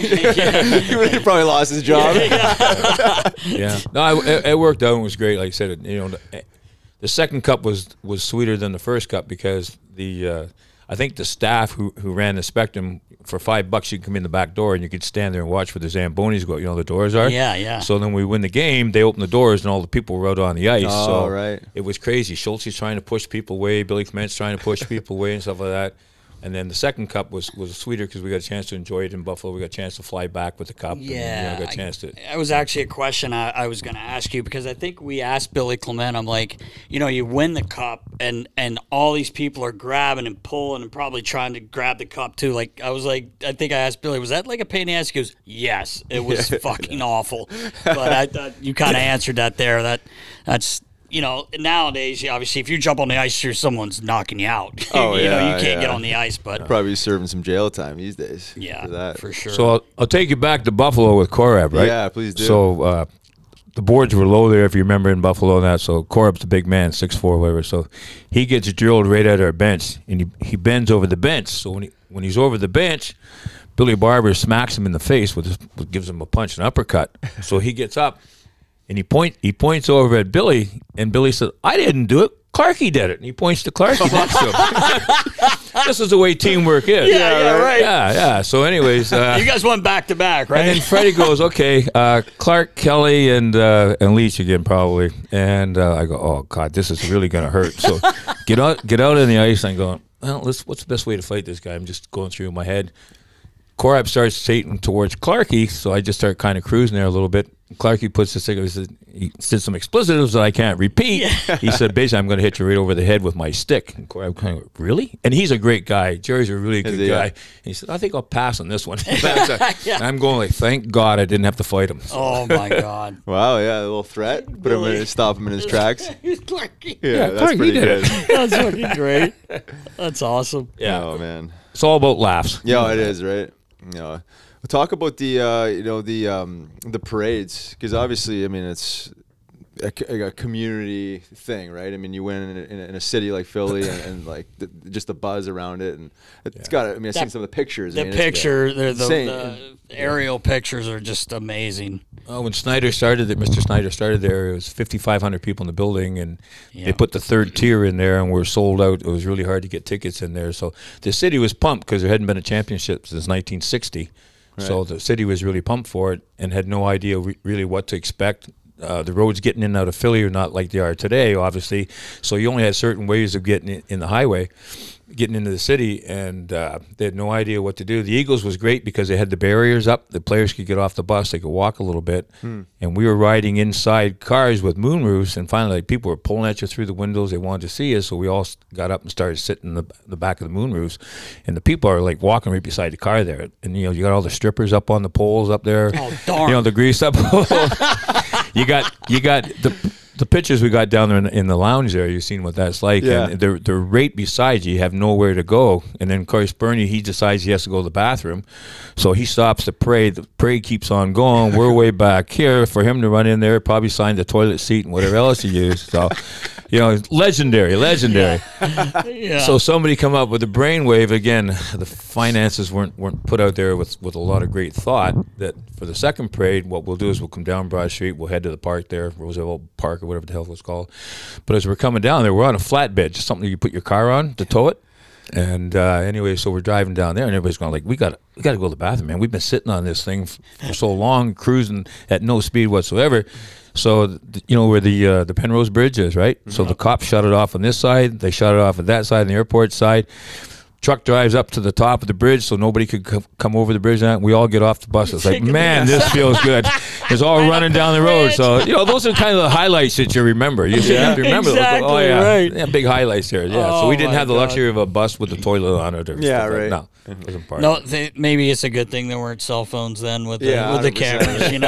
Speaker 3: have he would have probably lost his job.
Speaker 1: Yeah, no, I, it, it worked out and was great. Like I said, you know, the, the second cup was was sweeter than the first cup because the uh, I think the staff who who ran the Spectrum, for five bucks you could come in the back door and you could stand there and watch where the Zambonis go. You know, the doors are.
Speaker 4: Yeah, yeah.
Speaker 1: So then we win the game. They open the doors and all the people were out on the ice.
Speaker 3: Oh,
Speaker 1: so
Speaker 3: right.
Speaker 1: It was crazy. Schultze's trying to push people away. Billy Clement's trying to push people away and stuff like that. And then the second cup was, was sweeter because we got a chance to enjoy it in Buffalo. We got a chance to fly back with the cup.
Speaker 4: Yeah,
Speaker 1: and, you know, got a chance to.
Speaker 4: That was actually a question I, I was going to ask you because I think we asked Billy Clement. I'm like, you know, you win the cup and and all these people are grabbing and pulling and probably trying to grab the cup too. Like I was like, I think I asked Billy, was that like a pain in the ass? He goes, yes, it was fucking awful. But I thought you kind of answered that there. That that's. You know, nowadays, obviously, if you jump on the ice, you're someone's knocking you out.
Speaker 3: Oh,
Speaker 4: you know,
Speaker 3: yeah,
Speaker 4: you can't
Speaker 3: yeah.
Speaker 4: get on the ice, but
Speaker 3: Probably serving some jail time these days.
Speaker 4: yeah,
Speaker 3: for that.
Speaker 4: for sure.
Speaker 1: So I'll, I'll take you back to Buffalo with Korab, right?
Speaker 3: Yeah, please do.
Speaker 1: So uh, the boards were low there, if you remember, in Buffalo and that. So Korab's a big man, six four, whatever. So he gets drilled right at our bench, and he, he bends over the bench. So when he when he's over the bench, Billy Barber smacks him in the face with, his, with gives him a punch, an uppercut. So he gets up. And he point he points over at Billy, and Billy says, "I didn't do it. Clarky did it." And he points to Clarky next to him. This is the way teamwork is.
Speaker 4: Yeah, yeah, right.
Speaker 1: Yeah, yeah. So, anyways, uh,
Speaker 4: you guys went back to back, right?
Speaker 1: and then Freddie goes, "Okay, uh, Clark, Kelly, and uh, and Leach again, probably." And uh, I go, "Oh God, this is really gonna hurt." So get out, get out on the ice. And I'm going, "Well, let's. What's the best way to fight this guy?" I'm just going through my head. Korab starts skating towards Clarkie, so I just start kind of cruising there a little bit. Clarkie puts the cigarette. He said some expletives that I can't repeat. Yeah. He said, basically, I'm going to hit you right over the head with my stick. And Korab kind of, really? And he's a great guy. Jerry's a really good guy. And he said, I think I'll pass on this one. yeah. And I'm going like, thank God I didn't have to fight him. So.
Speaker 4: Oh, my God.
Speaker 3: Wow, yeah, a little threat. Put him in, stop him in his tracks.
Speaker 4: He's Clarkie.
Speaker 3: Yeah,
Speaker 1: yeah
Speaker 3: that's
Speaker 1: Clarkie
Speaker 3: pretty
Speaker 1: did
Speaker 3: good.
Speaker 1: It.
Speaker 4: That's fucking great. That's awesome.
Speaker 1: Yeah.
Speaker 3: Oh, man.
Speaker 1: It's all about laughs.
Speaker 3: Yeah, it is, right? You know, we'll talk about the uh, you know the um, the parades, because obviously, I mean, it's a, a community thing, right? I mean, you win in a, in a city like Philly, and, and like the, just the buzz around it, and it's yeah. got. I mean, I've
Speaker 4: that,
Speaker 3: seen some of the pictures.
Speaker 4: The
Speaker 3: I mean,
Speaker 4: picture, the, the,
Speaker 3: the
Speaker 4: the aerial pictures are just amazing.
Speaker 1: Oh, when Snyder started, it, Mister Snyder started there, it was fifty-five hundred people in the building, and
Speaker 4: yeah.
Speaker 1: they put the third tier in there, and we're sold out. It was really hard to get tickets in there, so the city was pumped because there hadn't been a championship since nineteen sixty. Right. So the city was really pumped for it and had no idea re- really what to expect. Uh, the roads getting in and out of Philly are not like they are today, obviously. So you only had certain ways of getting in, in the highway, getting into the city, and uh, they had no idea what to do. The Eagles was great because they had the barriers up. The players could get off the bus. They could walk a little bit. Hmm. And we were riding inside cars with moonroofs, and finally like, people were pulling at you through the windows. They wanted to see us, so we all got up and started sitting in the, the back of the moonroofs. And the people are like walking right beside the car there. And, you know, you got all the strippers up on the poles up there.
Speaker 4: Oh, darn.
Speaker 1: You know, the grease up. You got you got the the pictures we got down there in, in the lounge there. You've seen what that's like.
Speaker 3: Yeah.
Speaker 1: And they're they're right beside you. You have nowhere to go. And then of course Bernie, he decides he has to go to the bathroom, so he stops the parade. The parade keeps on going. We're way back here. For him to run in there, probably sign the toilet seat and whatever else he used. So, you know, legendary, legendary.
Speaker 4: Yeah.
Speaker 1: So somebody come up with a brainwave again. The finances weren't weren't put out there with with a lot of great thought. That for the second parade, what we'll do is we'll come down Broad Street. We'll head to the park there, Roosevelt Park or whatever the hell it was called. But as we're coming down there, we're on a flatbed, just something you put your car on to tow it. And uh, anyway, so we're driving down there, and everybody's going like, "We got we got to go to the bathroom, man. We've been sitting on this thing for, for so long, cruising at no speed whatsoever." So, you know where the uh, the Penrose Bridge is, right? Mm-hmm. So the cops shut it off on this side. They shut it off on that side, on the airport side. Truck drives up to the top of the bridge so nobody could c- come over the bridge. And we all get off the bus. It's like, man, this feels good. It's all running down the road. So, you know, those are kind of the highlights that you remember. You yeah. have to remember
Speaker 4: exactly,
Speaker 1: those. Oh, yeah.
Speaker 4: Right.
Speaker 1: Yeah, big highlights there. Yeah.
Speaker 4: Oh,
Speaker 1: so we didn't have the
Speaker 4: God.
Speaker 1: luxury of a bus with the toilet on it. Or
Speaker 3: yeah,
Speaker 1: stuff
Speaker 3: right.
Speaker 1: Like, no, it wasn't part
Speaker 4: No,
Speaker 1: of it.
Speaker 4: they, maybe it's a good thing there weren't cell phones then with the,
Speaker 3: Yeah,
Speaker 4: with the
Speaker 3: one hundred percent.
Speaker 4: cameras, you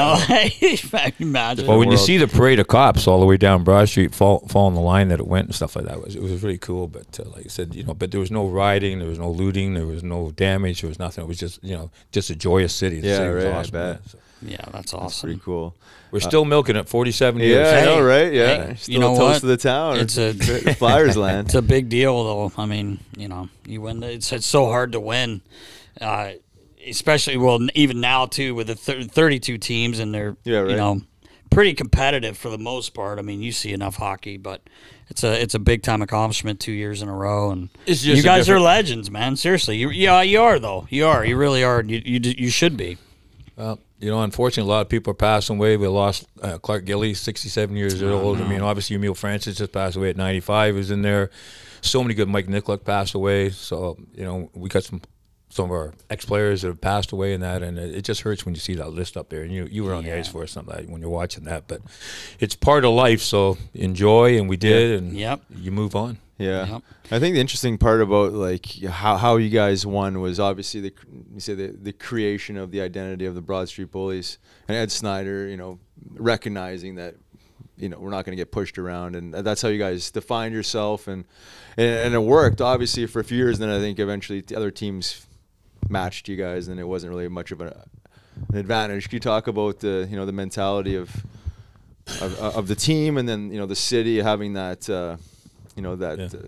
Speaker 4: know? Imagine.
Speaker 1: Well, when you
Speaker 3: world.
Speaker 1: see the parade of cops all the way down Broad Street, fall, following the line that it went and stuff like that, it was it was really cool. But uh, like I said, you know, but there was no rioting, there was no looting, there was no damage, there was nothing. It was just, you know, just a joyous city. The
Speaker 3: Yeah,
Speaker 1: city was
Speaker 3: right, I
Speaker 1: awesome,
Speaker 3: bet.
Speaker 1: yeah, so.
Speaker 4: Yeah, that's
Speaker 3: That's
Speaker 4: awesome.
Speaker 3: pretty cool.
Speaker 1: We're still milking it, forty-seven years.
Speaker 3: Yeah, I know,
Speaker 4: Hey,
Speaker 3: right? Yeah,
Speaker 4: hey,
Speaker 3: still
Speaker 4: you know
Speaker 3: a toast
Speaker 4: what?
Speaker 3: to the town.
Speaker 4: It's a-
Speaker 3: Flyers land.
Speaker 4: It's a big deal, though. I mean, you know, you win. It's it's so hard to win, uh, especially well even now too with the thir- thirty-two teams and they're
Speaker 3: Yeah, right.
Speaker 4: you know pretty competitive for the most part. I mean, you see enough hockey, but it's a it's a big time accomplishment two years in a row, and
Speaker 1: It's just
Speaker 4: you
Speaker 1: a
Speaker 4: guys are
Speaker 1: different-
Speaker 4: legends, man. Seriously, you yeah you are though. You are. You really are. You you d- you should be.
Speaker 1: Well, you know, unfortunately, a lot of people are passing away. We lost uh, Clark Gilly, sixty-seven years old. I mean, obviously, Emil Francis just passed away at ninety-five. He was in there. So many good. Mike Nicolak passed away. So, you know, we got some some of our ex-players that have passed away in that, and it, it just hurts when you see that list up there. And you you were on
Speaker 4: Yeah.
Speaker 1: the ice for us something like when you're watching that. But it's part of life, so enjoy, and we did, and
Speaker 4: Yep.
Speaker 1: you move on.
Speaker 3: Yeah,
Speaker 4: Yep.
Speaker 3: I think the interesting part about like how, how you guys won was obviously the you say the, the creation of the identity of the Broad Street Bullies and Ed Snyder, you know, recognizing that you know we're not going to get pushed around, and that's how you guys defined yourself, and, and and it worked obviously for a few years. Then I think eventually the other teams matched you guys, and it wasn't really much of a, an advantage. Can you talk about the you know the mentality of of, of the team, and then you know the city having that. Uh, You know that
Speaker 1: Yeah.
Speaker 3: uh,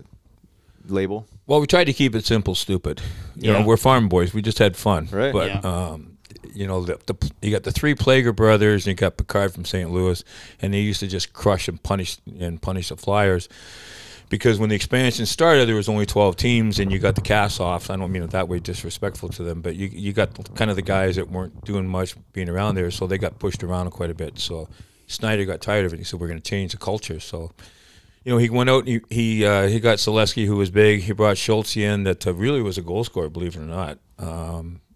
Speaker 3: label,
Speaker 1: Well, we tried to keep it simple, stupid. You
Speaker 4: Yeah.
Speaker 1: know, we're farm boys. We just had fun.
Speaker 3: Right.
Speaker 1: But,
Speaker 4: Yeah.
Speaker 1: um, you know, the, the you got the three Plager brothers, and you got Picard from Saint Louis, and they used to just crush and punish and punish the Flyers. Because when the expansion started, there was only twelve teams, and you got the cast-offs. I don't mean it that way, disrespectful to them, but you you got kind of the guys that weren't doing much being around there, so they got pushed around quite a bit. So Snyder got tired of it. He said, we're going to change the culture. So, you know, he went out and he he, uh, he got Selesky, who was big. He brought Schultz in, that uh, really was a goal scorer, believe it or not. Um,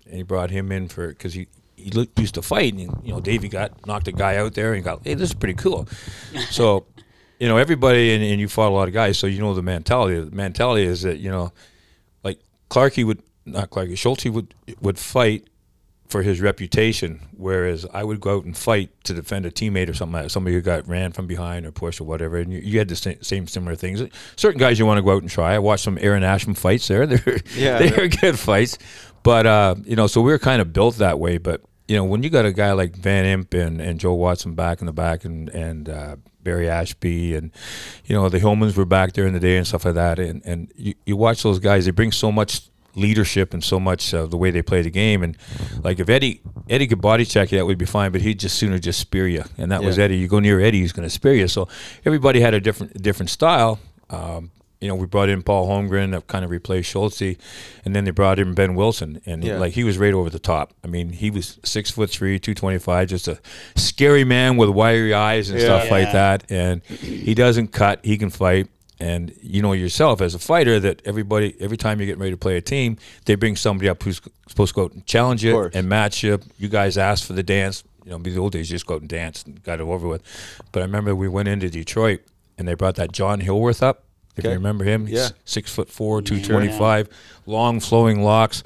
Speaker 1: and he brought him in for because he. He looked, used to fight, and you know, Davey got knocked a guy out there, and got, hey, this is pretty cool. So, you know, everybody, and, and you fought a lot of guys, so you know the mentality. The mentality is that you know, like Clarkie would not Clarkie, Schulte would would fight for his reputation, whereas I would go out and fight to defend a teammate or something like that, somebody who got ran from behind or pushed or whatever, and you, you had the same, same similar things. Certain guys you want to go out and try. I watched some Aaron Asham fights there. They're,
Speaker 3: yeah,
Speaker 1: they were good fights. But, uh, you know, so we were kind of built that way. But, you know, when you got a guy like Van Imp and, and Joe Watson back in the back and, and uh, Barry Ashby and, you know, the Hillmans were back there in the day and stuff like that. And, and you, you watch those guys, they bring so much leadership and so much of uh, the way they play the game. And, like, if Eddie Eddie could body check you, that would be fine, but he'd just sooner just spear you. And that yeah. was Eddie. You go near Eddie, he's going to spear you. So everybody had a different different style. Um You know, we brought in Paul Holmgren that kind of replaced Schulte, and then they brought in Ben Wilson, and
Speaker 3: yeah.
Speaker 1: like he was right over the top. I mean, he was six foot three, two twenty five, just a scary man with wiry eyes and yeah. stuff yeah. like that. And he doesn't cut; he can fight. And you know yourself as a fighter that everybody, every time you're getting ready to play a team, they bring somebody up who's supposed to go out and challenge you and match you. You guys asked for the dance. You know, the old days, you just go out and dance and got it over with. But I remember we went into Detroit, and they brought that John Hillworth up. If okay. you remember him, he's
Speaker 3: yeah.
Speaker 1: six foot four, two twenty five, yeah. long flowing locks.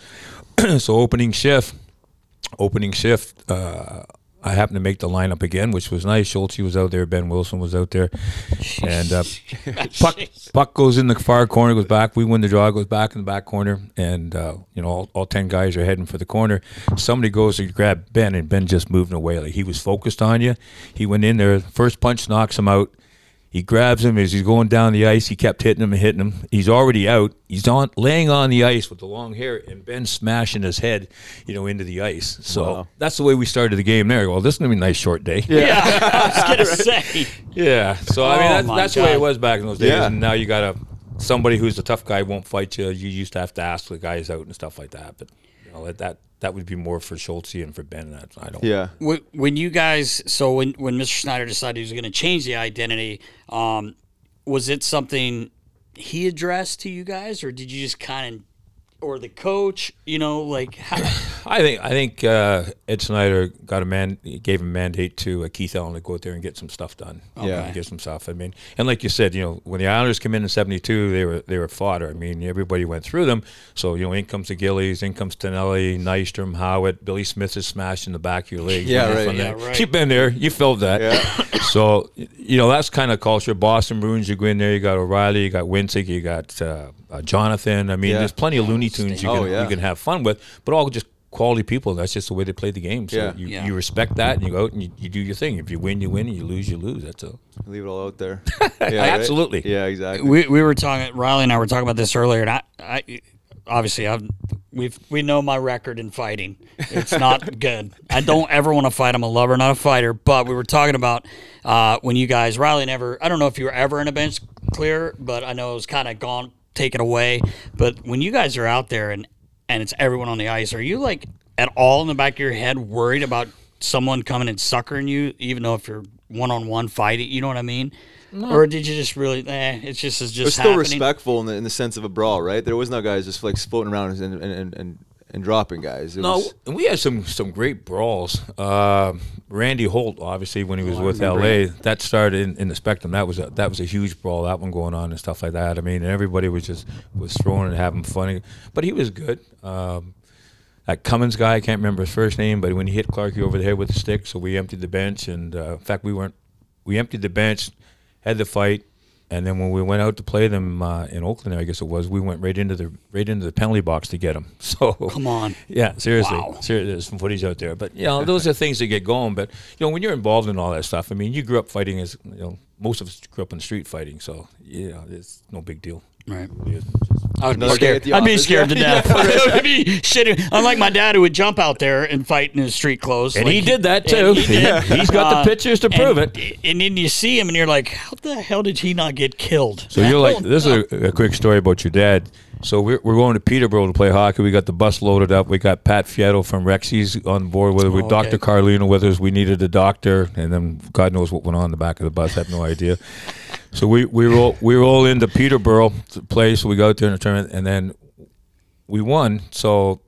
Speaker 1: So opening shift, opening shift. Uh, I happened to make the lineup again, which was nice. Schulte was out there, Ben Wilson was out there, and uh, puck, puck goes in the far corner, goes back. We win the draw, goes back in the back corner, and uh, you know all, all ten guys are heading for the corner. Somebody goes to grab Ben, and Ben just moving away, like he was focused on you. He went in there, first punch knocks him out. He grabs him as he's going down the ice. He kept hitting him and hitting him. He's already out. He's on laying on the ice with the long hair, and Ben smashing his head, you know, into the ice. So wow. that's the way we started the game there. Well, this is gonna be a nice short day.
Speaker 4: Yeah, yeah I was gonna say.
Speaker 1: Yeah. So I mean, that's,
Speaker 4: oh
Speaker 1: that's the
Speaker 4: God.
Speaker 1: way it was back in those days.
Speaker 3: Yeah.
Speaker 1: And now you got a somebody who's a tough guy won't fight you. You used to have to ask the guys out and stuff like that. But you know that that would be more for Schulte and for Ben. That I don't.
Speaker 3: Yeah.
Speaker 4: When you guys, so when when Mister Snyder decided he was going to change the identity, um. was it something he addressed to you guys, or did you just kind of, or the coach, you know, like how?
Speaker 1: I think I think uh, Ed Snyder got a man, gave him a mandate to uh, Keith Allen to go out there and get some stuff done.
Speaker 3: Okay. Yeah,
Speaker 1: get some stuff. I mean, and like you said, you know, when the Islanders came in in seventy-two, they were they were fodder. I mean, everybody went through them. So you know, in comes the Gillies, in comes Tonelli, Nystrom, Howitt, Billy Smith is smashed in the back of your leg.
Speaker 3: Yeah,
Speaker 1: you know,
Speaker 3: right.
Speaker 1: Yeah,
Speaker 4: right.
Speaker 1: You've been there, you felt that.
Speaker 3: Yeah.
Speaker 1: So you know, that's kind of culture. Boston Bruins, you go in there, you got O'Reilly, you got Winsick, you got uh, uh, Jonathan. I mean,
Speaker 3: Yeah.
Speaker 1: there's plenty of Looney Tunes you can
Speaker 3: Oh, yeah.
Speaker 1: you can have fun with, but all just quality people. That's just the way they play the game. So
Speaker 3: Yeah.
Speaker 1: you,
Speaker 4: Yeah.
Speaker 1: you respect that, and you go out and you, you do your thing. If you win, you win, and you lose, you lose. That's all.
Speaker 3: Leave it all out there. Yeah, right?
Speaker 1: Absolutely.
Speaker 3: Yeah, exactly.
Speaker 4: We we were talking. Riley and I were talking about this earlier, and I, I obviously I've we've we know my record in fighting. It's not good. I don't ever want to fight. I'm a lover, not a fighter. But we were talking about uh, when you guys, Riley never. I don't know if you were ever in a bench clear, but I know it was kind of gone, taken away. But when you guys are out there and and it's everyone on the ice, are you like at all in the back of your head worried about someone coming and suckering you, even though if you're one-on-one fighting, you know what I mean? No. Or did you just really, eh, it's just, it's just
Speaker 3: It's still
Speaker 4: happening?
Speaker 3: respectful in the, in the sense of a brawl, right? There was no guys just like floating around and and, and, and dropping guys. It
Speaker 1: No,
Speaker 3: was,
Speaker 1: and we had some some great brawls. Uh, Randy Holt, obviously, when he was
Speaker 4: Oh, I
Speaker 1: with
Speaker 4: remember
Speaker 1: L A, that started in, in the Spectrum. That was a that was a huge brawl. That one going on and stuff like that. I mean, everybody was just was throwing and having fun. But he was good. Um, that Cummins guy, I can't remember his first name, but when he hit Clarkie over the head with the stick, so we emptied the bench. And uh, in fact, we weren't. We emptied the bench, had the fight. And then when we went out to play them uh, in Oakland, I guess it was, we went right into the right into the penalty box to get them. So
Speaker 4: Come on.
Speaker 1: Yeah, seriously.
Speaker 4: Wow.
Speaker 1: Seriously, there's some footage out there. But, you know, those are things that get going. But, you know, when you're involved in all that stuff, I mean, you grew up fighting as, you know, most of us grew up in street fighting. So, yeah, it's no big deal.
Speaker 4: Right.
Speaker 1: It's just-
Speaker 4: I would be
Speaker 3: Another day
Speaker 4: scared.
Speaker 3: at the
Speaker 4: I'd be
Speaker 3: office.
Speaker 4: scared to
Speaker 3: Yeah.
Speaker 4: death. I would be shitting. Unlike my dad, who would jump out there and fight in his street clothes.
Speaker 1: And
Speaker 4: Like,
Speaker 1: he did that,
Speaker 4: and
Speaker 1: too.
Speaker 4: he did.
Speaker 1: He's got
Speaker 4: Uh,
Speaker 1: the pictures to prove
Speaker 4: and,
Speaker 1: it.
Speaker 4: And then you see him, and you're like, "How the hell did he not get killed?"
Speaker 1: So you're like, this is a, a quick story about your dad. So we're, we're going to Peterborough to play hockey. We got the bus loaded up. We got Pat Fietto from Rexy's on board with us. With
Speaker 4: Oh,
Speaker 1: Doctor
Speaker 4: okay.
Speaker 1: Carlino with us. We needed a doctor, and then God knows what went on in the back of the bus. I have no idea. So we we roll we roll into Peterborough to play. So we go out there in the tournament, and then we won. So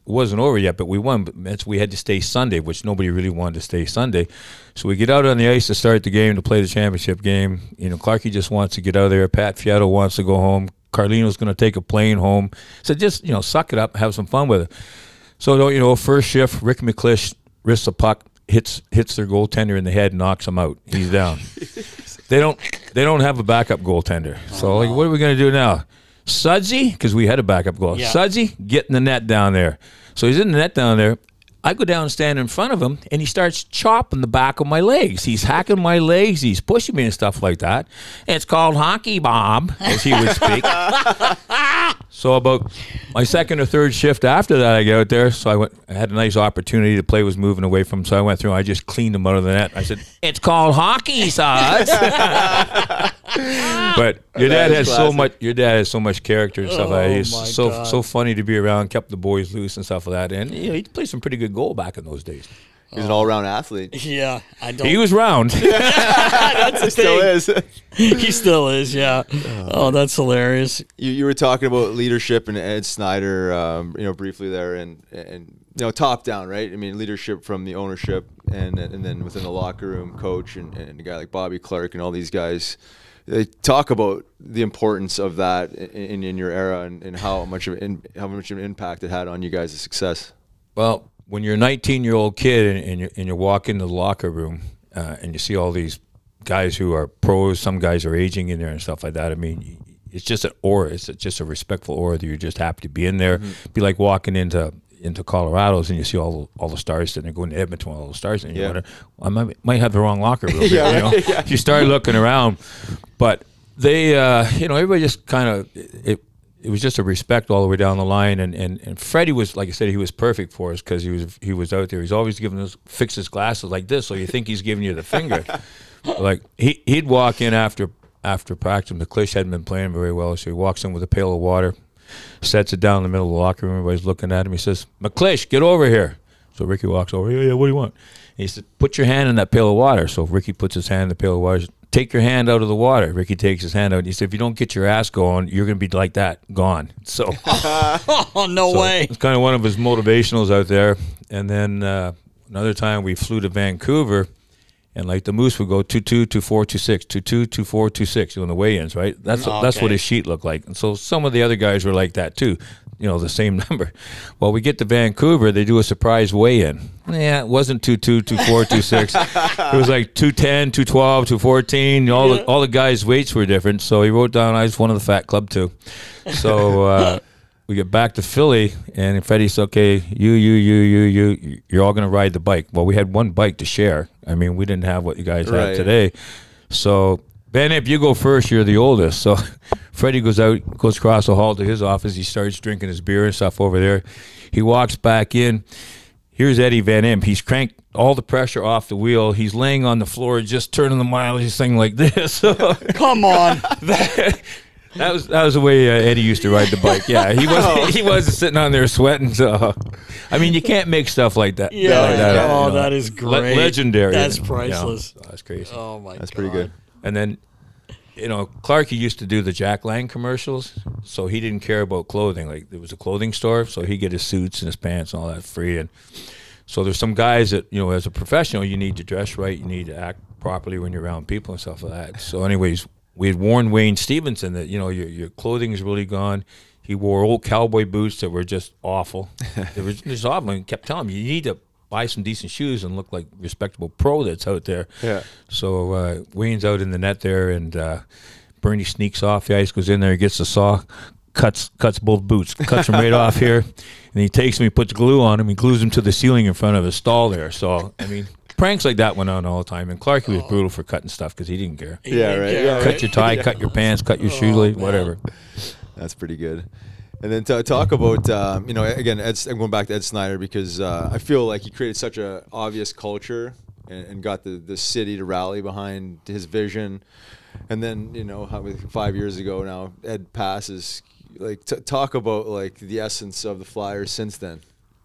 Speaker 1: wasn't over yet, but we won. But that's, we had to stay Sunday, which nobody really wanted to stay Sunday. So we get out on the ice to start the game, to play the championship game. You know, Clarkie just wants to get out of there. Pat Fiato wants to go home. Carlino's going to take a plane home. So just, you know, suck it up, have some fun with it. So, you know, first shift, Rick McClish wrists a puck, hits hits their goaltender in the head, knocks him out. He's down. They don't they don't have a backup goaltender. So,
Speaker 4: oh,
Speaker 1: like,
Speaker 4: no.
Speaker 1: what are we going to do now? Sudsy, because we had a backup goal.
Speaker 4: Yeah.
Speaker 1: Sudsy, get in the net down there. So he's in the net down there. I go down and stand in front of him, and he starts chopping the back of my legs. He's hacking my legs. He's pushing me and stuff like that. And it's called hockey, Bob, as he would speak. So about my second or third shift after that, I get out there. So I went. I had a nice opportunity. The play was moving away from him, so I went through. And I just cleaned him out of the net. I said, "It's called hockey, Suds." But your dad has so much. Your dad has so much character and stuff.
Speaker 4: Oh,
Speaker 1: like that. He's
Speaker 4: my
Speaker 1: so
Speaker 4: God.
Speaker 1: so funny to be around. Kept the boys loose and stuff like that. And you know, he played some pretty good goal back in those days.
Speaker 3: He was an all-around athlete.
Speaker 4: Yeah, I don't.
Speaker 1: He was round.
Speaker 4: That's the
Speaker 3: He still
Speaker 4: thing.
Speaker 3: is.
Speaker 4: He still is. Yeah. Oh, that's hilarious.
Speaker 3: You, you were talking about leadership and Ed Snyder, um, you know, briefly there, and and you know, top down, right? I mean, leadership from the ownership, and and then within the locker room, coach, and, and a guy like Bobby Clark, and all these guys. They talk about the importance of that in, in your era, and, and how much of in, how much of an impact it had on you guys' success.
Speaker 1: Well, when you're a nineteen-year-old kid and, and, you, and you walk into the locker room uh, and you see all these guys who are pros, some guys are aging in there and stuff like that. I mean, it's just an aura. It's just a respectful aura that you're just happy to be in there. Mm-hmm. Be like walking into into Colorado's and you see all all the stars and they're going to Edmonton, all the stars, and you
Speaker 3: Yeah.
Speaker 1: wonder, well, I might, might have the wrong locker room. Here,
Speaker 3: Yeah,
Speaker 1: you know?
Speaker 3: yeah.
Speaker 1: You start looking around, but they, uh, you know, everybody just kind of it. It was just a respect all the way down the line, and, and, and Freddie was, like I said, he was perfect for us because he was he was out there. He's always giving us fix his glasses like this, so you think he's giving you the finger. Like he he'd walk in after after practice. McClish hadn't been playing very well, so he walks in with a pail of water, sets it down in the middle of the locker room. Everybody's looking at him. He says, "McClish, get over here." So Ricky walks over. Yeah, yeah. What do you want? And he said, "Put your hand in that pail of water." So Ricky puts his hand in the pail of water. Take your hand out of the water. Ricky takes his hand out. He said, "If you don't get your ass going, you're going to be like that, gone." So,
Speaker 4: Oh, no
Speaker 1: so
Speaker 4: way.
Speaker 1: it's kind of one of his motivationals out there. And then uh, another time we flew to Vancouver, and like the Moose would go two two, two four, two six, two two, two four, two six on the weigh-ins, right? That's
Speaker 4: Okay.
Speaker 1: that's what his sheet looked like. And so some of the other guys were like that too. You know, the same number. Well, we get to Vancouver, they do a surprise weigh-in. Yeah, it wasn't two two, two four, two six. It was like two ten, two twelve, two fourteen. All the all the guys' weights were different. So he wrote down I was one of the fat club too. So uh, we get back to Philly, and Freddie said, "Okay, you, you, you, you, you, you're all going to ride the bike." Well, we had one bike to share. I mean, we didn't have what you guys
Speaker 3: Right.
Speaker 1: have today. So, Van Imp, you go first. You're the oldest. So Freddie goes out, goes across the hall to his office. He starts drinking his beer and stuff over there. He walks back in. Here's Eddie Van Imp. He's cranked all the pressure off the wheel. He's laying on the floor, just turning the mileage thing like this. So
Speaker 4: Come on.
Speaker 1: that, that was that was the way uh, Eddie used to ride the bike. Yeah, he wasn't he wasn't sitting on there sweating. So, I mean, you can't make stuff like that.
Speaker 4: Yeah.
Speaker 1: like that,
Speaker 4: Oh,
Speaker 1: you know.
Speaker 4: that is
Speaker 1: Le-
Speaker 4: great.
Speaker 1: legendary.
Speaker 4: That's
Speaker 1: you know.
Speaker 4: priceless.
Speaker 1: Yeah, that's crazy.
Speaker 4: Oh, my God.
Speaker 3: That's pretty good.
Speaker 1: And then, you know, Clarkie used to do the Jack Lang commercials, so he didn't care about clothing. Like, there was a clothing store, so he'd get his suits and his pants and all that free. And so there's some guys that, you know, as a professional, you need to dress right, you need to act properly when you're around people and stuff like that. So anyways, we had warned Wayne Stevenson that, you know, your your clothing is really gone. He wore old cowboy boots that were just awful. They were just awful. And kept telling him, you need to buy some decent shoes and look like a respectable pro that's out there.
Speaker 3: Yeah.
Speaker 1: So uh, Wayne's out in the net there, and uh, Bernie sneaks off the ice, goes in there, gets the saw, cuts cuts both boots, cuts them right off here, and he takes them, he puts glue on them, he glues them to the ceiling in front of his stall there. So, I mean, pranks like that went on all the time, and Clarkie was brutal for cutting stuff because he didn't care.
Speaker 3: Yeah, right. Yeah,
Speaker 1: Cut your tie, cut your pants, cut your shoe,
Speaker 4: man.
Speaker 1: whatever.
Speaker 3: That's pretty good. And then to talk about, um, you know, again, Ed, I'm going back to Ed Snyder because uh, I feel like he created such a obvious culture and, and got the, the city to rally behind his vision. And then, you know, how five years ago now, Ed passes. Like, t- talk about like the essence of the Flyers since then.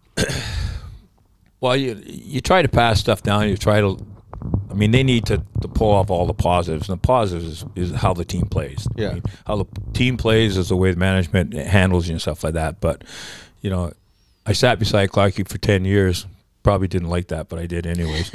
Speaker 1: Well, you you try to pass stuff down. You try to, I mean, they need to, to pull off all the positives, and the positives is, is how the team plays.
Speaker 3: Yeah.
Speaker 1: I mean, how the team plays is the way the management handles you and stuff like that. But, you know, I sat beside Clarkie for ten years. Probably didn't like that, but I did anyways.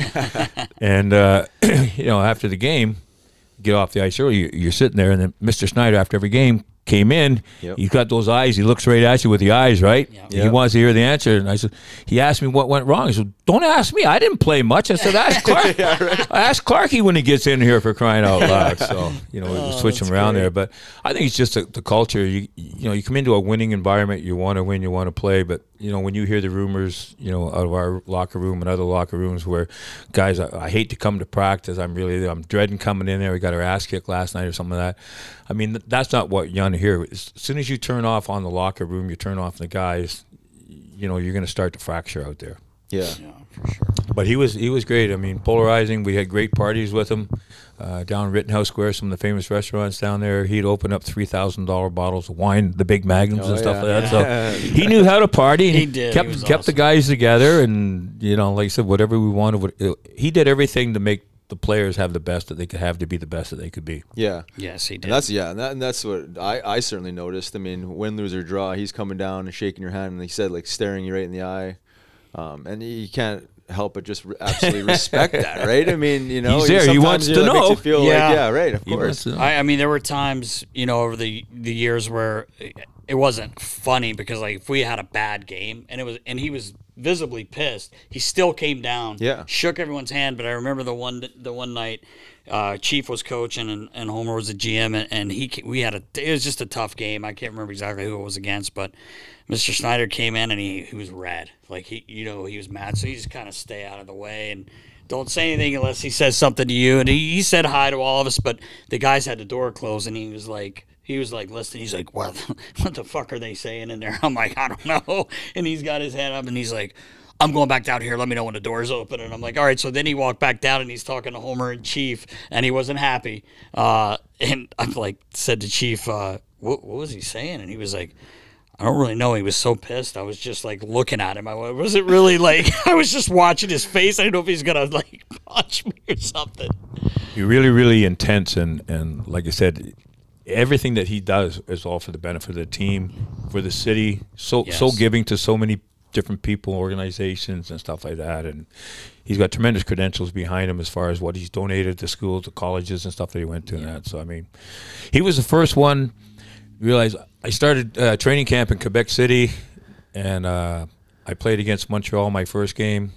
Speaker 1: And, uh, you know, after the game, get off the ice early, you're sitting there, and then Mister Snyder, after every game, came in.
Speaker 3: Yep.
Speaker 1: He's got those eyes. He looks right at you with the eyes, right?
Speaker 4: Yep.
Speaker 1: He
Speaker 3: Yep.
Speaker 1: wants to hear the answer. And I said, he asked me what went wrong. He said, don't ask me. I didn't play much. I said, ask Clark. yeah, right. I asked Clarkie when he gets in here, for crying out loud. So, you know,
Speaker 4: Oh,
Speaker 1: we'll switch him
Speaker 4: that's
Speaker 1: around
Speaker 4: great.
Speaker 1: there. But I think it's just the, the culture. You, you know, you come into a winning environment. You want to win. You want to play. But, you know, when you hear the rumors, you know, out of our locker room and other locker rooms where guys, I, I hate to come to practice. I'm really, I'm dreading coming in there. We got our ass kicked last night or something like that. I mean, th- that's not what you want to hear. As soon as you turn off on the locker room, you turn off the guys, you know, you're going to start to fracture out there.
Speaker 3: Yeah.
Speaker 4: Yeah, for sure.
Speaker 1: But he was he was great. I mean, polarizing. We had great parties with him uh, down in Rittenhouse Square, some of the famous restaurants down there. He'd open up three thousand dollar bottles of wine, the big magnums
Speaker 3: Oh,
Speaker 1: and stuff
Speaker 3: yeah.
Speaker 1: like that. So he knew how to party. And
Speaker 4: He did.
Speaker 1: Kept
Speaker 4: He was
Speaker 1: kept the
Speaker 4: awesome.
Speaker 1: guys together, and you know, like I said, whatever we wanted, what- he did everything to make the players have the best that they could have to be the best that they could be.
Speaker 3: Yeah.
Speaker 4: Yes, he did.
Speaker 3: And that's yeah, and, that, and that's what I, I certainly noticed. I mean, win, lose, or draw, he's coming down and shaking your hand, and he said, like, staring you right in the eye, um, and you can't help but just re- absolutely respect that, right? I mean, you know,
Speaker 1: He's there. He
Speaker 3: sometimes,
Speaker 1: wants
Speaker 3: you
Speaker 1: to
Speaker 3: know, that makes
Speaker 1: know.
Speaker 3: you feel
Speaker 4: Yeah.
Speaker 3: like, yeah, right, of
Speaker 1: He wants
Speaker 3: course.
Speaker 1: to know.
Speaker 4: I, I mean, there were times, you know, over the the years where it wasn't funny because, like, if we had a bad game and it was, and he was visibly pissed, he still came down,
Speaker 3: Yeah.
Speaker 4: shook everyone's hand. But I remember the one the one night, uh, Chief was coaching and, and Homer was the G M, and, and he ca- we had a it was just a tough game. I can't remember exactly who it was against, but Mister Snyder came in and he, he was red, like he you know he was mad, so he just kind of stay out of the way and don't say anything unless he says something to you. And he, he said hi to all of us, but the guys had the door closed, and he was like, he was like listening. He's like, what, what the fuck are they saying in there? I'm like, I don't know. And he's got his head up, and he's like, I'm going back down here. Let me know when the door's open. And I'm like, all right. So then he walked back down, and he's talking to Homer and Chief, and he wasn't happy. Uh, and I'm like, said to Chief, uh, what, what was he saying? And he was like, I don't really know. He was so pissed. I was just like looking at him. I wasn't really like, I was just watching his face. I didn't know if he's going to like punch me or something.
Speaker 1: You're really, really intense, and, and like I said, everything that he does is all for the benefit of the team, for the city. So so
Speaker 4: Yes.
Speaker 1: giving to so many different people, organizations, and stuff like that. And he's got tremendous credentials behind him as far as what he's donated to schools, to colleges, and stuff that he went to. And that. So I mean, he was the first one. Realize I started uh, training camp in Quebec City, and uh, I played against Montreal my first game.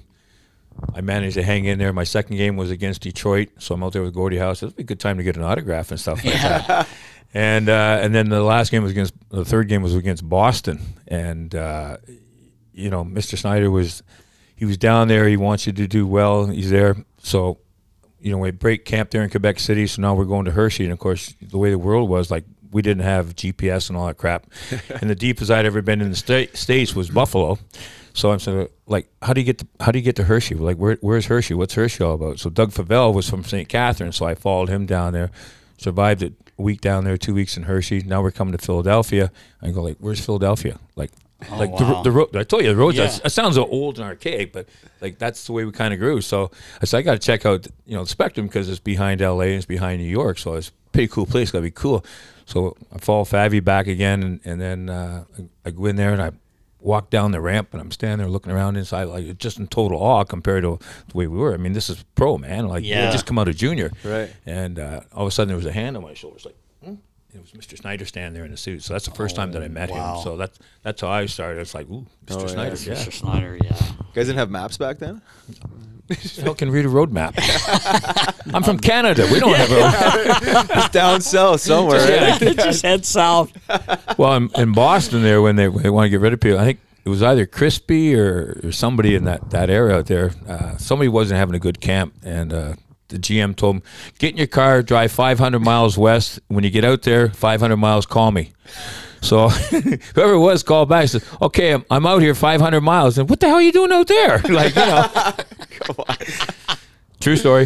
Speaker 1: I managed to hang in there. My second game was against Detroit, so I'm out there with Gordie House. It'd be a good time to get an autograph and stuff like that. And uh, and then the last game was against the third game was against Boston, and uh, you know, Mister Snyder was he was down there. He wants you to do well. He's there, so you know we break camp there in Quebec City. So now we're going to Hershey, and of course the way the world was, like, we didn't have G P S and all that crap. And the deepest I'd ever been in the sta- states was Buffalo. So I'm saying, like, how do you get to, how do you get to Hershey? Like, where, where's Hershey? What's Hershey all about? So Doug Favell was from Saint Catharines, so I followed him down there. Survived a week down there, two weeks in Hershey. Now we're coming to Philadelphia. I go, like, where's Philadelphia? Like,
Speaker 4: Oh,
Speaker 1: like
Speaker 4: wow.
Speaker 1: the, the road. I told you the roads.
Speaker 4: Yeah.
Speaker 1: That, that sounds so old and archaic, but like that's the way we kind of grew. So I said I got to check out, you know, the Spectrum because it's behind L A and it's behind New York. So it's a pretty cool place. Got to be cool. So I follow Favy back again, and, and then uh, I, I go in there and I walk down the ramp, and I'm standing there looking around inside, like just in total awe compared to the way we were. I mean, this is pro, man. Like,
Speaker 4: Yeah.
Speaker 1: you just come out of junior,
Speaker 3: Right.
Speaker 1: And uh, all of a sudden there was a hand on my shoulder. It's like, hmm? It was Mister Snyder standing there in a suit. So that's the first time that I met
Speaker 4: wow.
Speaker 1: him. So that's that's how I started. It's like, ooh, Mister
Speaker 3: Oh, yeah.
Speaker 1: Snyder, yeah.
Speaker 4: Mister Snyder, yeah.
Speaker 3: You guys didn't have maps back then?
Speaker 1: How can read a road map? I'm from Canada. We don't have a
Speaker 3: It's down south somewhere. right?
Speaker 4: Just head south.
Speaker 1: Well, in, in Boston there, when they when they want to get rid of people, I think it was either Crispy or, or somebody in that, that area out there. Uh, somebody wasn't having a good camp, and uh, the G M told him, get in your car, drive five hundred miles west. When you get out there, five hundred miles, call me. So whoever it was called back and said, okay, I'm, I'm out here five hundred miles. And what the hell are you doing out there? Like, you know.
Speaker 3: Come on.
Speaker 1: True story.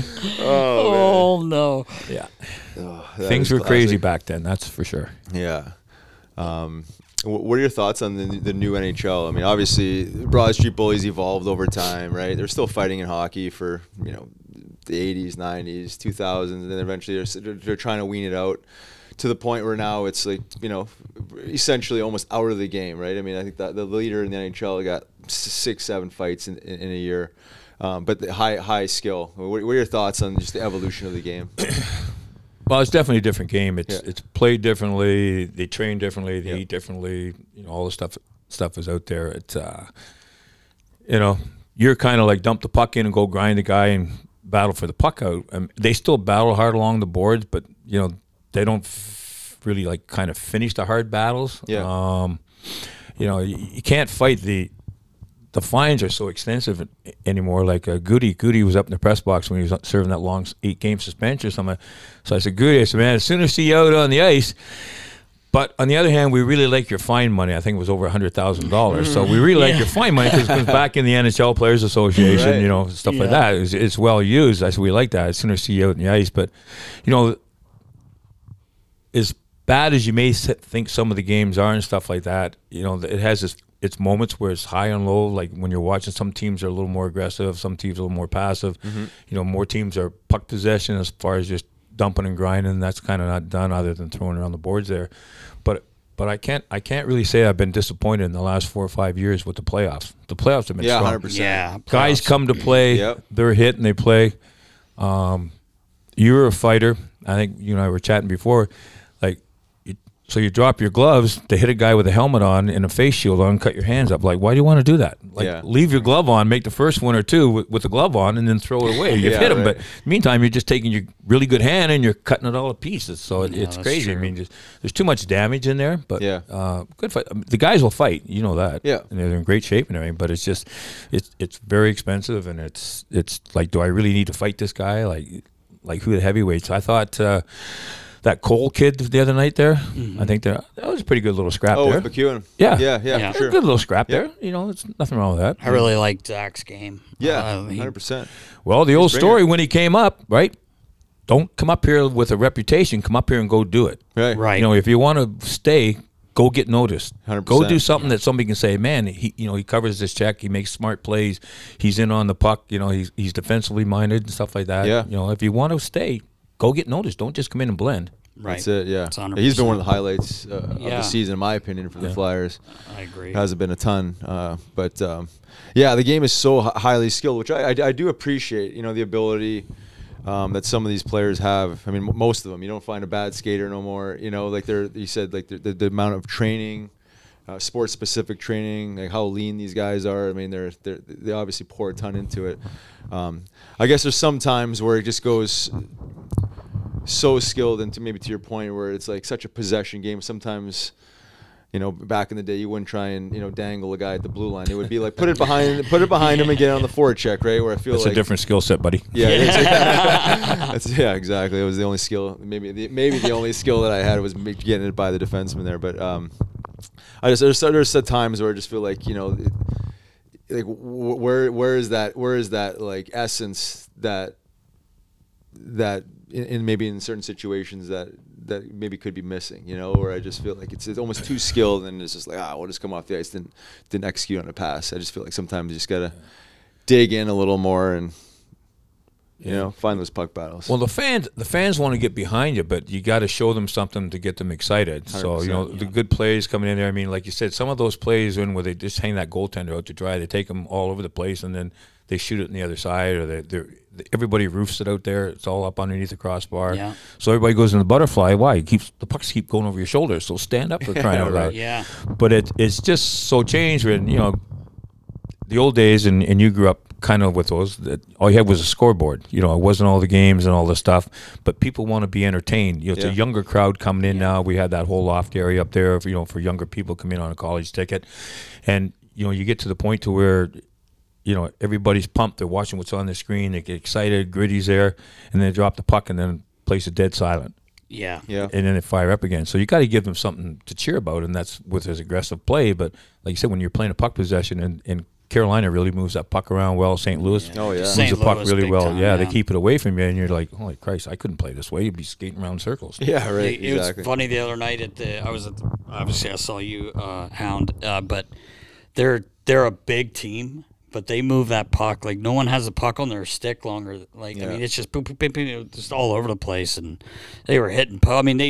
Speaker 4: Oh, no.
Speaker 1: Yeah.
Speaker 3: Oh, that
Speaker 1: Things
Speaker 3: is
Speaker 1: were crazy
Speaker 3: classic.
Speaker 1: back then, that's for sure.
Speaker 3: Yeah. Um, wh- what are your thoughts on the, the new N H L? I mean, obviously, Broad Street Bullies evolved over time, right? They're still fighting in hockey for, you know, the eighties, nineties, two thousands, and then eventually they're, they're trying to wean it out. to the point where now it's like, you know, essentially almost out of the game, right? I mean, I think that the leader in the N H L got six, seven fights in, in, in a year, um, but the high high skill. What, what are your thoughts on just the evolution of the game?
Speaker 1: Well, it's definitely a different game. It's
Speaker 3: Yeah.
Speaker 1: it's played differently. They train differently. They
Speaker 3: Yeah.
Speaker 1: eat differently. You know, all the stuff stuff is out there. It's uh, you know, you're kind of like dump the puck in and go grind the guy and battle for the puck out. Um, they still battle hard along the boards, but you know they don't f- really like kind of finish the hard battles.
Speaker 3: Yeah.
Speaker 1: Um, you know, you, you can't fight the. The fines are so extensive anymore. Like uh, Goody, Goody was up in the press box when he was serving that long eight-game suspension or something. So I said, Goody, I said, man, as soon as I see you out on the ice. But on the other hand, we really like your fine money. I think it was over one hundred thousand dollars. So we really like
Speaker 4: Yeah.
Speaker 1: your fine money because it comes back in the N H L Players Association,
Speaker 3: Right.
Speaker 1: you know, stuff like
Speaker 4: Yeah.
Speaker 1: that. It's, it's well used. I said, we like that as soon as I see you out on the ice. But, you know, as bad as you may s- think some of the games are and stuff like that, you know, it has its, its moments where it's high and low. Like when you're watching, some teams are a little more aggressive, some teams are a little more passive.
Speaker 3: Mm-hmm.
Speaker 1: You know, more teams are puck possession as far as just dumping and grinding. That's kind of not done other than throwing around the boards there. But but I can't I can't really say I've been disappointed in the last four or five years with the playoffs. The playoffs have been
Speaker 3: Yeah, one
Speaker 1: strong.
Speaker 3: hundred percent.
Speaker 4: Yeah,
Speaker 1: Guys
Speaker 4: playoffs.
Speaker 1: come to play.
Speaker 3: Yep.
Speaker 1: They're hit and they play. Um, you're a fighter. I think you and I were chatting before. Like, you, so you drop your gloves to hit a guy with a helmet on and a face shield on, cut your hands up. Like, why do you want to do that? Like,
Speaker 3: Yeah.
Speaker 1: leave your glove on, make the first one or two with, with the glove on, and then throw it away. You've
Speaker 3: Yeah,
Speaker 1: hit him,
Speaker 3: right.
Speaker 1: but meantime, you're just taking your really good hand and you're cutting it all to pieces. So it,
Speaker 4: Yeah,
Speaker 1: it's
Speaker 4: that's
Speaker 1: crazy. I
Speaker 4: true.
Speaker 1: mean, just, there's too much damage in there. But
Speaker 3: Yeah.
Speaker 1: uh, good fight. I mean, the guys will fight. You know that.
Speaker 3: Yeah.
Speaker 1: And they're in great shape and everything. But it's just, it's it's very expensive, and it's it's like, do I really need to fight this guy? Like, like who the heavyweights? I thought uh, that Cole kid the other night there. I think that that was a pretty good little scrap
Speaker 3: Oh,
Speaker 1: there.
Speaker 3: with McEwen.
Speaker 1: Yeah.
Speaker 3: Yeah, yeah,
Speaker 4: Yeah.
Speaker 3: for sure.
Speaker 1: Good little scrap
Speaker 3: Yeah.
Speaker 1: there. You know, it's nothing wrong with that.
Speaker 4: I really liked Zach's game.
Speaker 3: Yeah,
Speaker 4: Uh,
Speaker 3: one
Speaker 4: he-
Speaker 3: hundred percent.
Speaker 1: Well, the old
Speaker 3: Springer.
Speaker 1: story when he came up, right? Don't come up here with a reputation. Come up here and go do it.
Speaker 3: Right.
Speaker 4: Right.
Speaker 1: You know, if you want to stay, go get noticed.
Speaker 3: one hundred
Speaker 1: Go
Speaker 3: percent.
Speaker 1: do something that somebody can say, man, he you know he covers this check. He makes smart plays. He's in on the puck. You know, he's he's defensively minded and stuff like that.
Speaker 3: Yeah.
Speaker 1: You know, if you want to stay, go get noticed. Don't just come in and blend.
Speaker 4: Right.
Speaker 3: That's it, yeah.
Speaker 4: It's one hundred
Speaker 3: Yeah, he's been one of
Speaker 4: percent.
Speaker 3: the highlights uh, of
Speaker 4: Yeah.
Speaker 3: the season, in my opinion, for the
Speaker 1: Yeah.
Speaker 3: Flyers.
Speaker 4: I agree.
Speaker 3: Hasn't been a ton, uh, but um, yeah, the game is so hi- highly skilled, which I, I, I do appreciate. You know, the ability um, that some of these players have. I mean, m- most of them. You don't find a bad skater no more. You know, like they're you said, like the, the, the amount of training, uh, sports specific training, like how lean these guys are. I mean, they're they they obviously pour a ton into it. Um, I guess there's some times where it just goes so skilled into, maybe to your point, where it's like such a possession game. Sometimes, you know, back in the day, you wouldn't try and, you know, dangle a guy at the blue line. It would be like put it behind, put it behind him and get on the forward check, right? Where I feel
Speaker 1: That's
Speaker 3: like
Speaker 1: a different skill set, buddy.
Speaker 3: Yeah, it is. That's, yeah, exactly. It was the only skill, maybe the, maybe the only skill that I had was ma- getting it by the defenseman there. But um, I just there's there's some times where I just feel like, you know, it, like wh- where where is that where is that like essence that that in, in maybe in certain situations that that maybe could be missing, you know, where I just feel like it's, it's almost too skilled and it's just like, ah, we'll just come off the ice, didn't didn't execute on a pass. I just feel like sometimes you just gotta dig in a little more and, you know, find those puck battles.
Speaker 1: Well, the fans, the fans want to get behind you, but you got to show them something to get them excited. So you know,
Speaker 3: one hundred percent,
Speaker 1: the good plays coming in there. I mean, like you said, some of those plays in where they just hang that goaltender out to dry, they take them all over the place, and then they shoot it on the other side, or they, they're everybody roofs it out there. It's all up underneath the crossbar.
Speaker 4: Yeah.
Speaker 1: So everybody goes in the butterfly. Why? It keeps the pucks keep going over your shoulders. So stand up for crying out loud.
Speaker 4: Yeah.
Speaker 1: But it it's just so changed when, you know, the old days, and, and you grew up kind of with those, that all you had was a scoreboard. You know, it wasn't all the games and all the stuff, but people want to be entertained. You know, it's
Speaker 3: Yeah.
Speaker 1: a younger crowd coming in now. We had that whole loft area up there, for, you know, for younger people coming in on a college ticket. And, you know, you get to the point to where, you know, everybody's pumped. They're watching what's on the screen. They get excited. Gritty's there, and then they drop the puck, and then place is dead silent.
Speaker 4: Yeah.
Speaker 3: yeah.
Speaker 1: And then they fire up again. So you got to give them something to cheer about, and that's with his aggressive play. But like you said, when you're playing a puck possession, and, and Carolina really moves that puck around well, Saint Louis
Speaker 3: Oh, yeah.
Speaker 1: moves
Speaker 4: Saint
Speaker 1: the puck
Speaker 4: Louis,
Speaker 1: really
Speaker 4: big
Speaker 1: well.
Speaker 4: time,
Speaker 1: yeah, they
Speaker 4: yeah.
Speaker 1: keep it away from you, and you're like, holy Christ, I couldn't play this way. You'd be skating around in circles.
Speaker 3: Yeah, right.
Speaker 4: It, it
Speaker 3: exactly.
Speaker 4: was funny the other night at the. I was at the, obviously I saw you, uh, Hound, uh, but they're they're a big team, but they move that puck like no one has a puck on their stick longer. Like I
Speaker 3: Yeah.
Speaker 4: mean, it's just boop, boop, boop, boop, just all over the place, and they were hitting. pu- I mean, they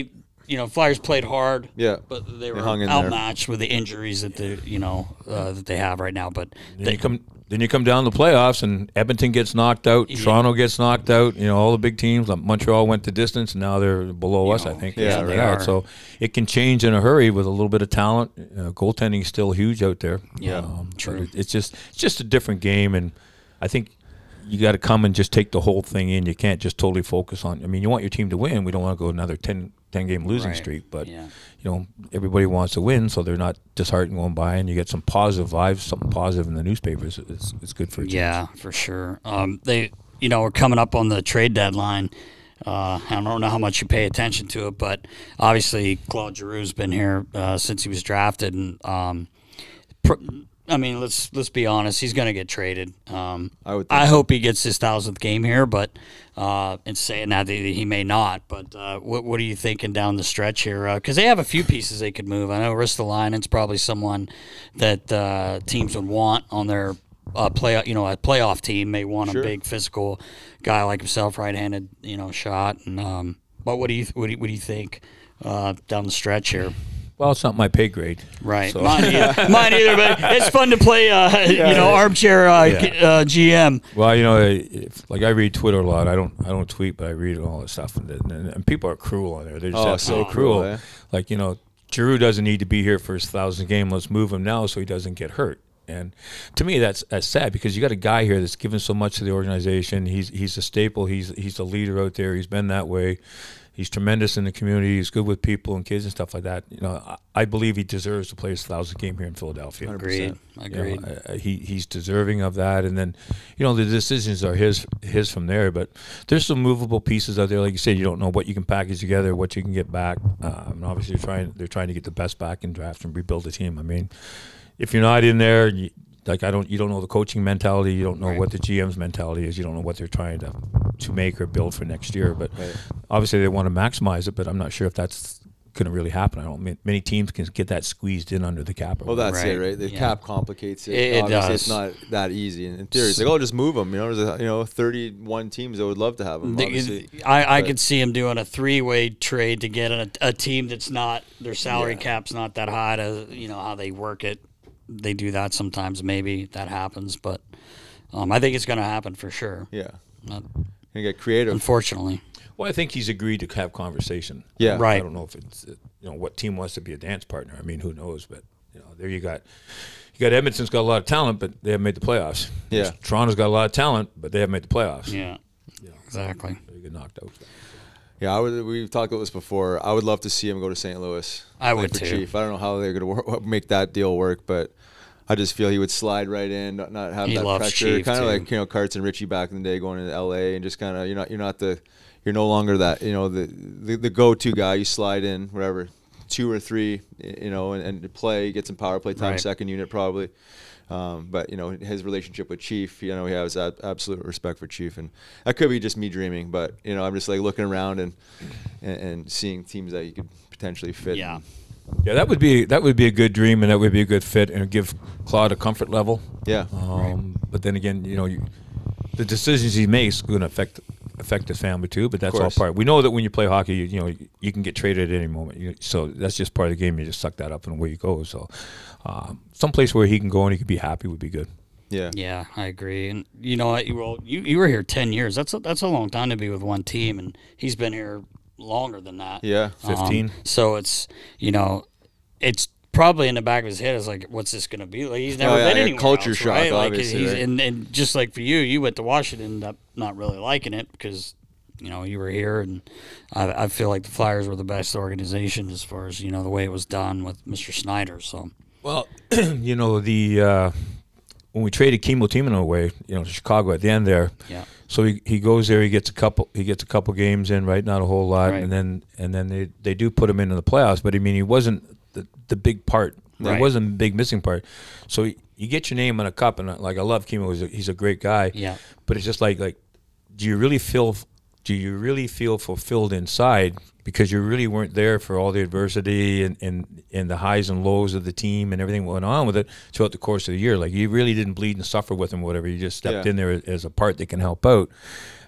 Speaker 4: you know, Flyers played hard.
Speaker 3: Yeah,
Speaker 4: but they were
Speaker 3: hung in there.
Speaker 4: outmatched with the injuries that they, you know, uh, that they have right now. But
Speaker 1: Then
Speaker 4: they
Speaker 1: you come then you come down to the playoffs, and Edmonton gets knocked out,
Speaker 4: Yeah.
Speaker 1: Toronto gets knocked out. You know, all the big teams. Like Montreal went to distance, and now they're below
Speaker 4: You
Speaker 1: us.
Speaker 4: know,
Speaker 1: I think.
Speaker 3: yeah,
Speaker 1: Something
Speaker 4: they
Speaker 1: like that.
Speaker 4: are.
Speaker 1: So it can change in a hurry with a little bit of talent. Uh, goaltending is still huge out there.
Speaker 4: Yeah,
Speaker 1: but
Speaker 4: true.
Speaker 1: it- it's just it's just a different game, and I think you got to come and just take the whole thing in. You can't just totally focus on. I mean, you want your team to win. We don't want to go another ten, ten game losing
Speaker 4: Right.
Speaker 1: streak, but
Speaker 4: Yeah.
Speaker 1: you know, everybody wants to win, so they're not disheartened going by, and you get some positive vibes, something positive in the newspapers. It's it's good for a team.
Speaker 4: Yeah, for sure. Um, they, you know, we're coming up on the trade deadline. Uh, I don't know how much you pay attention to it, but obviously Claude Giroux's been here uh, since he was drafted, and um, pr- I mean, let's let's be honest, he's going to get traded. Um,
Speaker 3: I would think
Speaker 4: I
Speaker 3: so.
Speaker 4: hope he gets his thousandth game here, but uh, and saying that he he may not. But uh, what what are you thinking down the stretch here? Because they have a few pieces they could move. I know Ristolainen's probably someone that uh, teams would want on their uh, play. You know, a playoff team may want
Speaker 3: Sure.
Speaker 4: a big physical guy like himself, right-handed, you know, shot. And um, but what do you what do you, what do you think uh, down the stretch here?
Speaker 1: Well, it's not my pay grade.
Speaker 4: Right,
Speaker 1: So-
Speaker 4: mine, either, mine either. But it's fun to play. Uh, you know, armchair uh,
Speaker 1: Yeah.
Speaker 4: g- uh, G M.
Speaker 1: Well, you know, if, like I read Twitter a lot. I don't I don't tweet, but I read all this stuff, and, and, and people are cruel on there. They're just
Speaker 3: Oh,
Speaker 1: absolutely
Speaker 3: so
Speaker 1: cruel.
Speaker 3: cruel, eh?
Speaker 1: Like, you know, Giroux doesn't need to be here for his thousandth game. Let's move him now so he doesn't get hurt. And to me, that's that's sad because you got a guy here that's given so much to the organization. He's he's a staple. He's he's a leader out there. He's been that way. He's tremendous in the community. He's good with people and kids and stuff like that. You know, I, I believe he deserves to play his thousandth game here in Philadelphia.
Speaker 4: Agreed.
Speaker 1: You
Speaker 4: Agreed.
Speaker 1: know, uh, he he's deserving of that, and then, you know, the decisions are his his from there. But there's some movable pieces out there, like you said. You don't know what you can package together, what you can get back. Um, and obviously, they're trying they're trying to get the best back in draft and rebuild the team. I mean, if you're not in there, you, like I don't, you don't know the coaching mentality. You don't know
Speaker 4: Right.
Speaker 1: what the G M's mentality is. You don't know what they're trying to to make or build for next year. But
Speaker 3: Right.
Speaker 1: obviously, they want to maximize it. But I'm not sure if that's going to really happen. I don't. ma- Many teams can get that squeezed in under the cap. or
Speaker 3: Well, that's
Speaker 4: Right.
Speaker 3: it, right? The
Speaker 4: Yeah.
Speaker 3: cap complicates it.
Speaker 4: It- it
Speaker 3: Obviously,
Speaker 4: does.
Speaker 3: it's not that easy. In theory, it's like, oh, just move them. You know, there's, you know, thirty-one teams that would love to have them. Obviously,
Speaker 4: I, I
Speaker 3: but-
Speaker 4: could see him doing a three-way trade to get a, a team that's not their salary
Speaker 3: Yeah.
Speaker 4: cap's not that high to you know how they work it. They do that sometimes. Maybe that happens, but um, I think it's going to happen for sure.
Speaker 3: yeah,
Speaker 4: Not-
Speaker 3: and get creative.
Speaker 4: unfortunately,
Speaker 1: Well, I think he's agreed to have conversation.
Speaker 3: Yeah,
Speaker 4: Right.
Speaker 1: I don't know if it's uh, you know what team wants to be a dance partner. I mean, who knows? But you know, there you got you got Edmonton's got a lot of talent, but they haven't made the playoffs.
Speaker 3: Yeah.
Speaker 1: Toronto's got a lot of talent, but they haven't made the playoffs.
Speaker 4: yeah, exactly.
Speaker 1: They get knocked out.
Speaker 3: Yeah, I would. We've talked about this before. I would love to see him go to Saint Louis.
Speaker 4: I
Speaker 3: play
Speaker 4: would
Speaker 3: for
Speaker 4: too.
Speaker 3: Chief. I don't know how they're going to make that deal work, but I just feel he would slide right in, not, not have
Speaker 4: He
Speaker 3: that
Speaker 4: loves
Speaker 3: pressure.
Speaker 4: Chief,
Speaker 3: Kind of
Speaker 4: too.
Speaker 3: like you know Carts and Richie back in the day going into L A and just kind of you're not you're not the you're no longer that you know the the, the go-to guy. You slide in whatever two or three, you know, and, and play, get some power play time,
Speaker 4: Right.
Speaker 3: second unit probably. Um, but you know his relationship with Chief, you know he has ab- absolute respect for Chief, and that could be just me dreaming. But you know I'm just like looking around and and, and seeing teams that you could potentially fit.
Speaker 4: Yeah.
Speaker 1: Yeah, that would be that would be a good dream, and that would be a good fit, and give Claude a comfort level.
Speaker 3: Yeah.
Speaker 1: Um, But then again, you know, you, the decisions he makes are going to affect affect his family too. But that's all
Speaker 3: course.
Speaker 1: part. We know that when you play hockey, you, you know, you can get traded at any moment. You, so that's just part of the game. You just suck that up and away you go. So, um, someplace where he can go and he can be happy would be good.
Speaker 3: Yeah.
Speaker 4: Yeah, I agree. And you know what? You, well, you you were here ten years. That's a, that's a long time to be with one team, and he's been here longer than that.
Speaker 3: Yeah.
Speaker 1: fifteen.
Speaker 4: Um, so it's you know, it's probably in the back of his head is like, what's this going to be like? He's never
Speaker 3: Oh, yeah,
Speaker 4: been
Speaker 3: yeah,
Speaker 4: anywhere
Speaker 3: culture
Speaker 4: else,
Speaker 3: shock,
Speaker 4: right? Like
Speaker 3: obviously,
Speaker 4: he's
Speaker 3: right?
Speaker 4: and, and just like for you, you went to Washington, ended up not really liking it because you know you were here, and I, I feel like the Flyers were the best organization as far as you know the way it was done with Mister Snyder. So
Speaker 1: Well, you know the uh, when we traded Kimmo Timonen away, you know, to Chicago at the end there.
Speaker 4: yeah,
Speaker 1: So he, he goes there. He gets a couple. He gets a couple games in, right? Not a whole lot,
Speaker 4: Right.
Speaker 1: and then and then they, they do put him into the playoffs. But I mean, he wasn't the, the big part.
Speaker 4: Right.
Speaker 1: He wasn't the big missing part. So he, you get your name on a cup, and like I love Kimmo. He's a, he's a great guy.
Speaker 4: yeah,
Speaker 1: But it's just like like, do you really feel? Do you really feel fulfilled inside because you really weren't there for all the adversity and, and, and the highs and lows of the team and everything that went on with it throughout the course of the year? Like you really didn't bleed and suffer with him, whatever. You just stepped
Speaker 3: Yeah.
Speaker 1: in there as a part that can help out.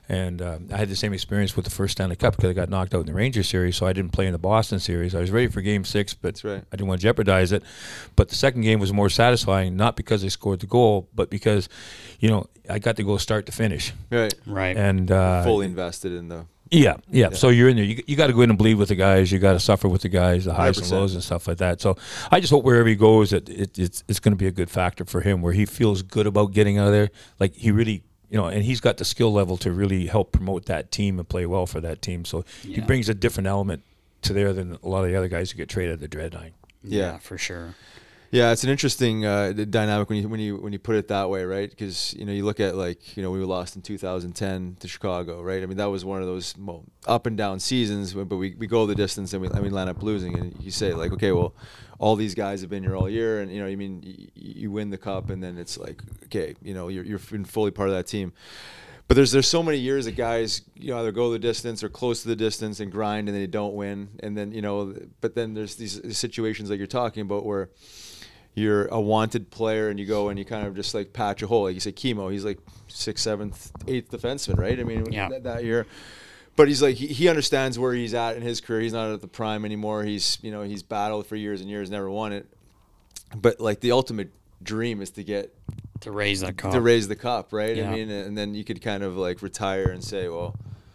Speaker 1: And um, I had the same experience with the first Stanley Cup because I got knocked out in the Rangers series, so I didn't play in the Boston series. I was ready for Game Six, but
Speaker 3: That's right.
Speaker 1: I didn't want to jeopardize it. But the second game was more satisfying, not because I scored the goal, but because, you know, I got to go start to finish.
Speaker 3: Right.
Speaker 4: Right.
Speaker 1: And uh,
Speaker 3: Fully invested in the.
Speaker 1: Yeah, yeah, yeah. So you're in there. You, you got to go in and bleed with the guys. You got to suffer with the guys, the highs
Speaker 3: one hundred percent.
Speaker 1: and lows and stuff like that. So I just hope wherever he goes, that it, it's it's going to be a good factor for him, where he feels good about getting out of there. Like he really. You know, and he's got the skill level to really help promote that team and play well for that team. So
Speaker 4: Yeah.
Speaker 1: he brings a different element to there than a lot of the other guys who get traded at the Dreadnought.
Speaker 4: Yeah,
Speaker 3: Yeah.
Speaker 4: for sure.
Speaker 3: Yeah, it's an interesting uh, d- dynamic when you when you when you put it that way, right? Because you know you look at like you know we were lost in two thousand ten to Chicago, right? I mean that was one of those well, up and down seasons, but we, we go the distance and we and we land up losing. And you say like, okay, well, all these guys have been here all year, and you know I mean you, you win the cup, and then it's like, okay, you know you're you're fully part of that team. But there's there's so many years that guys you know either go the distance or close to the distance and grind, and then they don't win, and then you know but then there's these situations like you're talking about where you're a wanted player and you go and you kind of just like patch a hole. Like you say, Chemo, he's like sixth, seventh, eighth defenseman, right? I mean,
Speaker 4: Yeah.
Speaker 3: that, that year. But he's like, he, he understands where he's at in his career. He's not at the prime anymore. He's, you know, he's battled for years and years, never won it. But like the ultimate dream is to get,
Speaker 4: To raise that cup.
Speaker 3: to raise the cup, right?
Speaker 4: Yeah.
Speaker 3: I mean, and then you could kind of like retire and say, well,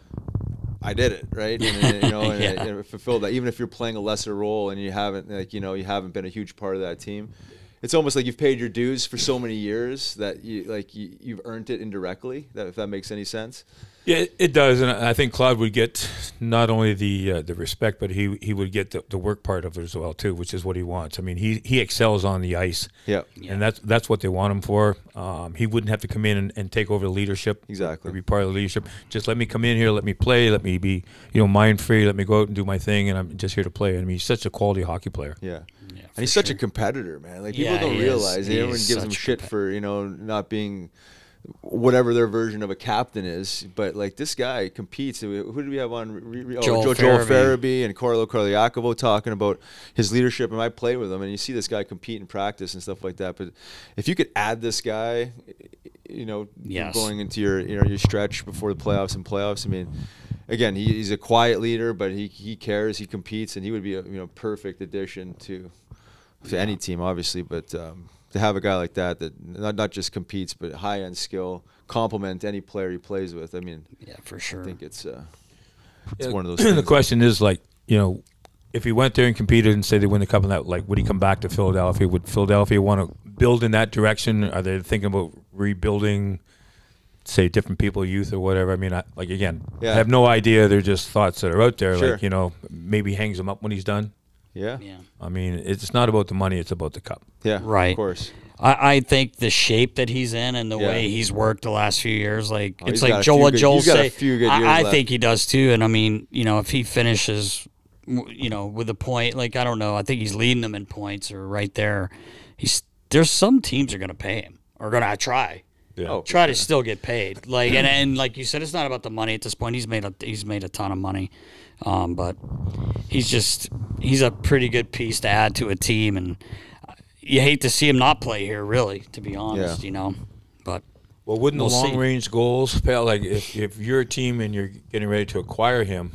Speaker 3: I did it, right? And, and, you know, and,
Speaker 4: Yeah.
Speaker 3: and it fulfilled that. Even if you're playing a lesser role and you haven't, like, you know, you haven't been a huge part of that team, it's almost like you've paid your dues for so many years that you like you, you've earned it indirectly. That if that makes any sense.
Speaker 1: Yeah, it, it does, and I think Claude would get not only the uh, the respect, but he he would get the, the work part of it as well too, which is what he wants. I mean, he he excels on the ice,
Speaker 3: Yeah.
Speaker 1: and that's that's what they want him for. Um, he wouldn't have to come in and, and take over the leadership,
Speaker 3: Exactly.
Speaker 1: or be part of the leadership. Just let me come in here, let me play, let me be you know mind free, let me go out and do my thing, and I'm just here to play. I mean, he's such a quality hockey player.
Speaker 3: Yeah.
Speaker 4: Yeah,
Speaker 3: And he's such a competitor, man. Like people
Speaker 4: Yeah,
Speaker 3: don't
Speaker 4: he is.
Speaker 3: realize.
Speaker 4: He
Speaker 3: Everyone
Speaker 4: is
Speaker 3: gives him
Speaker 4: such a
Speaker 3: shit
Speaker 4: compet-
Speaker 3: for you know not being whatever their version of a captain is. But like this guy competes. Who did we have on? Re- re- oh,
Speaker 4: Joel
Speaker 3: Joel, Joel
Speaker 4: Farabee.
Speaker 3: Farabee and Carlo Carliacovo talking about his leadership. And I play with him, and you see this guy compete in practice and stuff like that. But if you could add this guy, you know,
Speaker 4: Yes.
Speaker 3: going into your you know your stretch before the playoffs and playoffs, I mean. Again, he, he's a quiet leader, but he, he cares, he competes, and he would be a you know perfect addition to to any team, obviously. But um, to have a guy like that that not not just competes, but high end skill, complement any player he plays with. I mean,
Speaker 4: Yeah, for sure.
Speaker 3: I think it's uh, it's
Speaker 1: Yeah,
Speaker 3: one of those. things.
Speaker 1: the question is like you know. If he went there and competed and say they win the cup and that, like, would he come back to Philadelphia? Would Philadelphia want to build in that direction? Are they thinking about rebuilding, say, different people, youth or whatever? I mean, I, like, again,
Speaker 3: Yeah.
Speaker 1: I have no idea. They're just thoughts that are out there.
Speaker 3: Sure.
Speaker 1: Like, you know, maybe hangs him up when he's done.
Speaker 3: Yeah,
Speaker 4: Yeah.
Speaker 1: I mean, it's not about the money. It's about the cup.
Speaker 3: yeah,
Speaker 4: Right.
Speaker 3: Of course.
Speaker 4: I, I think the shape that he's in and the
Speaker 3: Yeah.
Speaker 4: way he's worked the last few years, like
Speaker 3: Oh,
Speaker 4: it's
Speaker 3: he's
Speaker 4: like
Speaker 3: got a
Speaker 4: Joel,
Speaker 3: few
Speaker 4: what
Speaker 3: good-
Speaker 4: Joel
Speaker 3: he's got a
Speaker 4: say.
Speaker 3: few good years
Speaker 4: I, I
Speaker 3: left.
Speaker 4: think he does too. And I mean, you know, if he finishes, w- you know, with a point, like I don't know, I think he's leading them in points or right there. He's there's some teams are going to pay him or going to try.
Speaker 1: Yeah.
Speaker 3: Oh,
Speaker 4: Try to still get paid, like and, and like you said, it's not about the money at this point. He's made a he's made a ton of money, um, but he's just he's a pretty good piece to add to a team, and you hate to see him not play here, really, to be honest,
Speaker 3: Yeah.
Speaker 4: you know. But
Speaker 1: Well, wouldn't
Speaker 4: We'll
Speaker 1: the
Speaker 4: see.
Speaker 1: long range goals, pal, like if, if you're a team and you're getting ready to acquire him,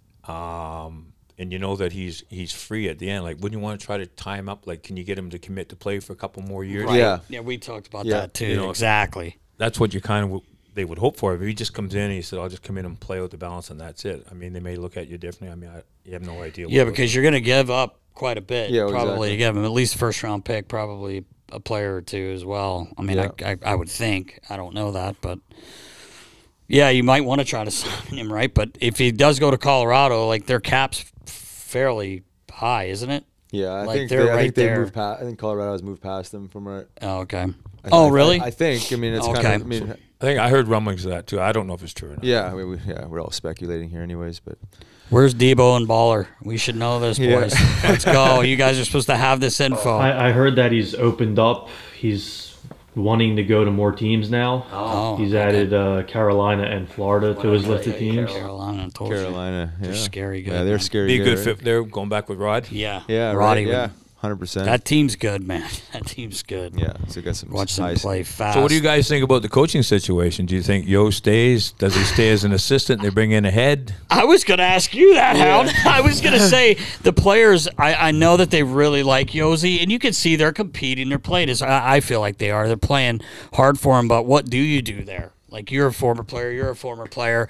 Speaker 1: um, and you know that he's he's free at the end, like wouldn't you want to try to tie him up? Like, can you get him to commit to play for a couple more years?
Speaker 3: Right. Yeah.
Speaker 4: yeah, we talked about
Speaker 3: Yeah.
Speaker 4: that too.
Speaker 1: You know,
Speaker 4: exactly.
Speaker 1: That's what you kind of w- they would hope for. If he just comes in and he said, "I'll just come in and play out the balance," and that's it. I mean, they may look at you differently. I mean, I, you have no idea.
Speaker 4: Yeah,
Speaker 1: what-
Speaker 4: because you're going to give up quite a bit.
Speaker 3: Yeah,
Speaker 4: probably
Speaker 3: exactly.
Speaker 4: you give him at least a first round pick, probably a player or two as well. I mean,
Speaker 3: Yeah.
Speaker 4: I, I I would think. I don't know that, but yeah, you might want to try to sign him, right? But if he does go to Colorado, like their cap's fairly high, isn't it?
Speaker 3: Yeah, I
Speaker 4: Like,
Speaker 3: think
Speaker 4: they're
Speaker 3: they, I
Speaker 4: right
Speaker 3: think they
Speaker 4: there.
Speaker 3: moved past. I think Colorado has moved past them from right.
Speaker 4: Oh, okay.
Speaker 3: I-
Speaker 4: oh,
Speaker 3: I-
Speaker 4: really?
Speaker 3: I, I think. I mean, it's
Speaker 4: Okay.
Speaker 3: kind of. I mean,
Speaker 1: I think I heard rumblings of that too. I don't know if it's true or not.
Speaker 3: yeah, I mean, we, yeah, we're all speculating here, anyways. But
Speaker 4: Where's Debo and Baller? We should know this,
Speaker 3: Yeah.
Speaker 4: boys. Let's go. You guys are supposed to have this info.
Speaker 5: I, I heard that he's opened up. He's wanting to go to more teams now.
Speaker 4: oh,
Speaker 5: He's
Speaker 4: okay.
Speaker 5: added uh, Carolina and Florida to his list of teams.
Speaker 4: Carolina. I told you.
Speaker 3: Carolina, yeah,
Speaker 4: They're scary good.
Speaker 3: Yeah, they're
Speaker 4: man.
Speaker 3: scary.
Speaker 1: Be a good
Speaker 3: right?
Speaker 1: fit there, going back with Rod.
Speaker 4: Yeah.
Speaker 3: Yeah,
Speaker 4: Roddy
Speaker 3: right,
Speaker 4: would-
Speaker 3: yeah, hundred percent.
Speaker 4: That team's good, man. That team's good.
Speaker 3: Yeah, so got some
Speaker 4: Watch them
Speaker 3: nice-
Speaker 4: play fast.
Speaker 1: So what do you guys think about the coaching situation? Do you think Yo stays? Does he stay as an assistant? They bring in a head?
Speaker 4: I was going to ask you that, Hound. I was going to say the players, I, I know that they really like Yosi, and you can see they're competing. They're playing as I, I feel like they are. They're playing hard for him, but what do you do there? Like, you're a former player. You're a former player.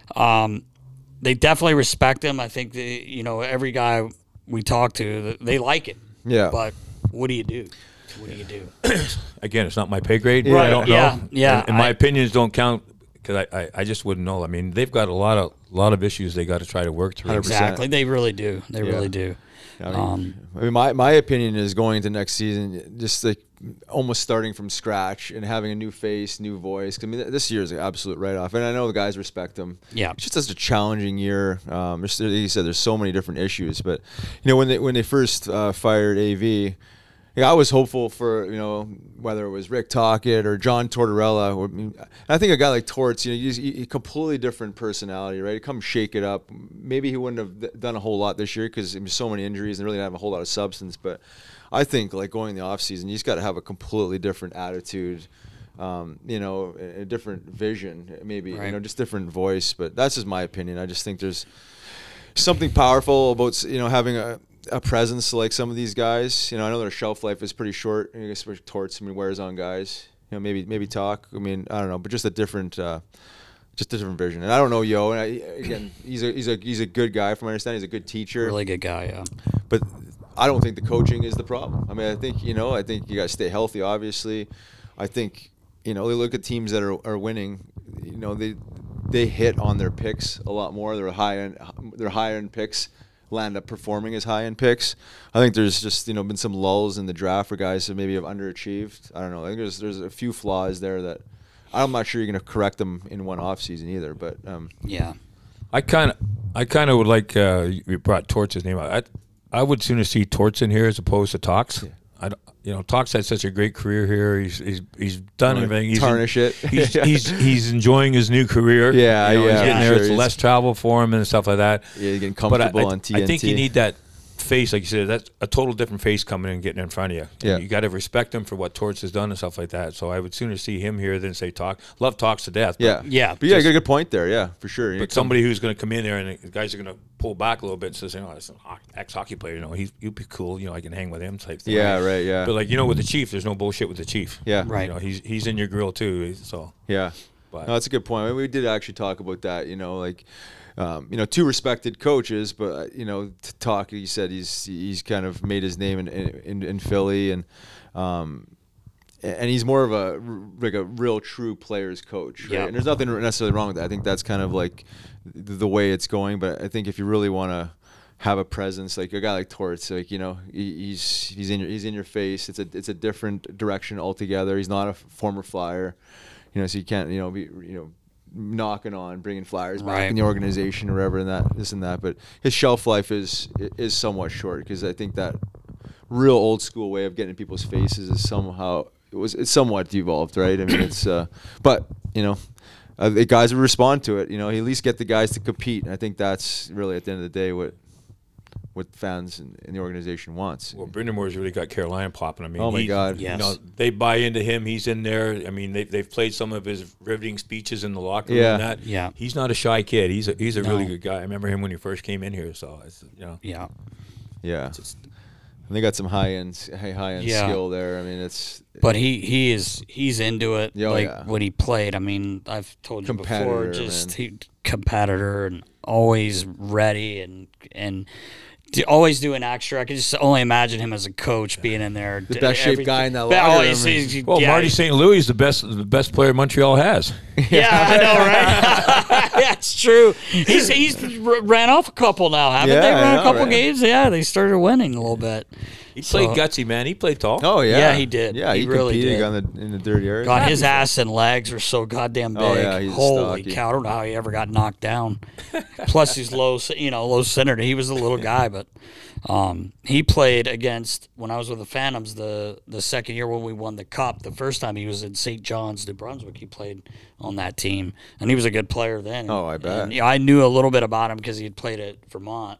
Speaker 4: Um, they definitely respect him. I think, the, you know, every guy we talk to, they like it.
Speaker 3: Yeah.
Speaker 4: But what do you do? What do you do?
Speaker 1: Again, it's not my pay grade.
Speaker 3: Right,
Speaker 1: I don't know.
Speaker 4: yeah, yeah,
Speaker 1: And, and my
Speaker 4: I-
Speaker 1: opinions don't count because I, I, I just wouldn't know. I mean, they've got a lot of lot of issues they got to try to work through.
Speaker 3: one hundred percent.
Speaker 4: Exactly. They really do. They
Speaker 3: Yeah.
Speaker 4: really do.
Speaker 3: I mean,
Speaker 4: Um,
Speaker 3: I mean, my, my opinion is going into next season, just like almost starting from scratch and having a new face, new voice. I mean, this year is an absolute write-off, and I know the guys respect him.
Speaker 4: Yeah.
Speaker 3: It's just such a challenging year. Um, there's, like you said, there's so many different issues, but you know, when they when they first uh, fired A V, yeah, I was hopeful for, you know, whether it was Rick Tocchet or John Tortorella. Or, I, mean, I think a guy like Torts, you know, he's a completely different personality, right? Come shake it up. Maybe he wouldn't have th- done a whole lot this year because there's so many injuries and really didn't have a whole lot of substance. But I think, like, going in the offseason, you just got to have a completely different attitude, um, you know, a, a different vision, maybe,
Speaker 4: Right.
Speaker 3: you know, just different voice. But that's just my opinion. I just think there's something powerful about, you know, having a a presence like some of these guys. You know, I know their shelf life is pretty short. I guess Torts, I mean, wears on guys. You know, maybe maybe talk. I mean, I don't know, but just a different, uh, just a different vision. And I don't know Yo. And I, again, he's a he's a he's a good guy from my understanding. He's a good teacher.
Speaker 4: Really good guy, yeah.
Speaker 3: But I don't think the coaching is the problem. I mean, I think, you know, I think you got to stay healthy. Obviously, I think, you know, they look at teams that are, are winning. You know, they they hit on their picks a lot more. They're high end. They're higher end picks. Land up performing as high end picks. I think there's just, you know, been some lulls in the draft for guys who maybe have underachieved. I don't know. I think there's there's a few flaws there that I'm not sure you're going to correct them in one off season either. But um,
Speaker 4: Yeah.
Speaker 1: I kind of, I kind of would like. Uh, you brought Torts' name out. I, I would sooner see Torts in here as opposed to Tox.
Speaker 3: Yeah.
Speaker 1: I, don't- you know, Tox had such a great career here. He's he's he's done
Speaker 3: Wanna
Speaker 1: everything. He's
Speaker 3: tarnish it.
Speaker 1: He's, he's he's enjoying his new career.
Speaker 3: Yeah,
Speaker 1: you know,
Speaker 3: yeah,
Speaker 1: He's getting
Speaker 3: for
Speaker 1: there.
Speaker 3: sure.
Speaker 1: It's
Speaker 3: He's-
Speaker 1: less travel for him and stuff like that.
Speaker 3: yeah, you're getting
Speaker 1: But I,
Speaker 3: comfortable
Speaker 1: I,
Speaker 3: on T N T.
Speaker 1: I think you need that face, like you said. That's a total different face coming in and getting in front of you.
Speaker 3: Yeah.
Speaker 1: You got to respect him for what Torts has done and stuff like that. So I would sooner see him here than say Talk. Love Talks to death. but-
Speaker 3: Yeah,
Speaker 4: Yeah,
Speaker 3: But yeah, you
Speaker 1: just-
Speaker 3: got a good point there. Yeah, for sure. You
Speaker 1: But
Speaker 3: come-
Speaker 1: somebody who's going to come in there and the guys are going to pull back a little bit and says, you know, it's an ex-hockey player, you know, he's you'd be cool, you know, I can hang with him type thing.
Speaker 3: Yeah, right. Yeah,
Speaker 1: But like, you know, with the Chief, there's no bullshit with the Chief.
Speaker 3: yeah,
Speaker 4: Right.
Speaker 1: You know, he's he's in your grill too. So,
Speaker 3: yeah.
Speaker 1: but
Speaker 3: No, that's a good point. I mean, we did actually talk about that. You know, like, um, you know, two respected coaches, but uh, you know, to talk. You said he's he's kind of made his name in in, in Philly, and um, and he's more of a like a real true players coach. Right?
Speaker 4: Yeah.
Speaker 3: And there's nothing necessarily wrong with that. I think that's kind of like the, the way it's going. But I think if you really want to have a presence, like a guy like Torts, like, you know, he, he's he's in your he's in your face. It's a it's a different direction altogether. He's not a former Flyer, you know, so you can't, you know, be, you know, knocking on bringing Flyers back
Speaker 4: Right.
Speaker 3: in the organization or whatever, and that this and that. But his shelf life is is somewhat short, because I think that real old school way of getting in people's faces is somehow it was it's somewhat devolved, right? I mean, it's uh, but you know. Uh, the guys would respond to it, you know. He at least get the guys to compete, and I think that's really at the end of the day what what fans and, and the organization wants.
Speaker 1: well, Brindamore's really got Carolina popping. I mean,
Speaker 3: Oh, my
Speaker 1: he-
Speaker 3: God.
Speaker 4: Yes.
Speaker 1: You know, they buy into him. He's in there. I mean, they they've played some of his riveting speeches in the locker room.
Speaker 3: Yeah.
Speaker 1: And that.
Speaker 4: Yeah.
Speaker 1: He's not a shy kid. He's a he's a really
Speaker 4: No.
Speaker 1: good guy. I remember him when he first came in here. So it's, you know,
Speaker 4: Yeah.
Speaker 3: Yeah,
Speaker 1: just,
Speaker 3: and they got some high end high end
Speaker 4: Yeah.
Speaker 3: skill there. I mean, it's
Speaker 4: But he, he is he's into it.
Speaker 3: Yeah, oh,
Speaker 4: like
Speaker 3: yeah.
Speaker 4: when he played, I mean, I've told you before,
Speaker 3: Competitor,
Speaker 4: just
Speaker 3: man.
Speaker 4: he competitor and always ready and and do, always doing extra. I can just only imagine him as a coach being in there.
Speaker 3: The best shaped guy in that locker
Speaker 4: Oh,
Speaker 3: room.
Speaker 4: he's- he's-
Speaker 1: well,
Speaker 4: yeah,
Speaker 1: Marty Saint Louis is the best the best player Montreal has.
Speaker 4: Yeah, I know, right? That's true. He's he's r- ran off a couple now, haven't
Speaker 3: Yeah,
Speaker 4: they?
Speaker 3: I
Speaker 4: Ran a
Speaker 3: know,
Speaker 4: couple
Speaker 3: right?
Speaker 4: games. Yeah, they started winning a little bit.
Speaker 1: He played
Speaker 4: So-
Speaker 1: gutsy, man. He played tall.
Speaker 3: oh yeah,
Speaker 4: Yeah, he did.
Speaker 3: Yeah,
Speaker 4: He
Speaker 3: he,
Speaker 4: really
Speaker 3: competed
Speaker 4: did.
Speaker 3: on the in the dirty areas.
Speaker 4: God, his ass and legs are so goddamn big.
Speaker 3: Oh, yeah, he's
Speaker 4: Holy
Speaker 3: stocky.
Speaker 4: cow! I don't know how he ever got knocked down. Plus, he's low, you know, low centered. He was a little guy, but um, he played against when I was with the Phantoms the the second year when we won the cup. The first time he was in Saint John's, New Brunswick. He played on that team, and he was a good player then.
Speaker 3: Oh, I bet.
Speaker 4: And, yeah, I knew a little bit about him because he had played at Vermont.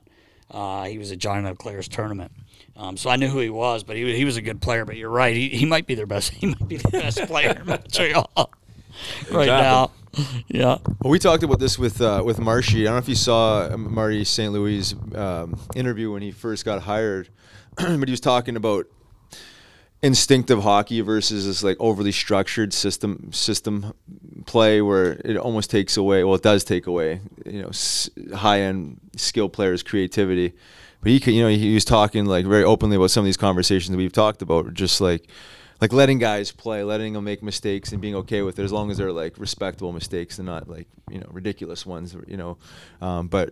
Speaker 4: Uh, he was at John L. Claire's tournament. Um, so I knew who he was, but he, he was a good player. But you're right. He, he might be their best. He might be the best player in Montreal right now. Yeah.
Speaker 3: Well, we talked about this with uh, with Marshy. I don't know if you saw um, Marty Saint Louis' um, interview when he first got hired, but he was talking about instinctive hockey versus this like overly structured system system play where it almost takes away. Well, it does take away, you know, s- high end skill players' creativity. But he, you know, he was talking like very openly about some of these conversations that we've talked about, just like, like letting guys play, letting them make mistakes, and being okay with it as long as they're like respectable mistakes and not like, you know, ridiculous ones, you know. Um, but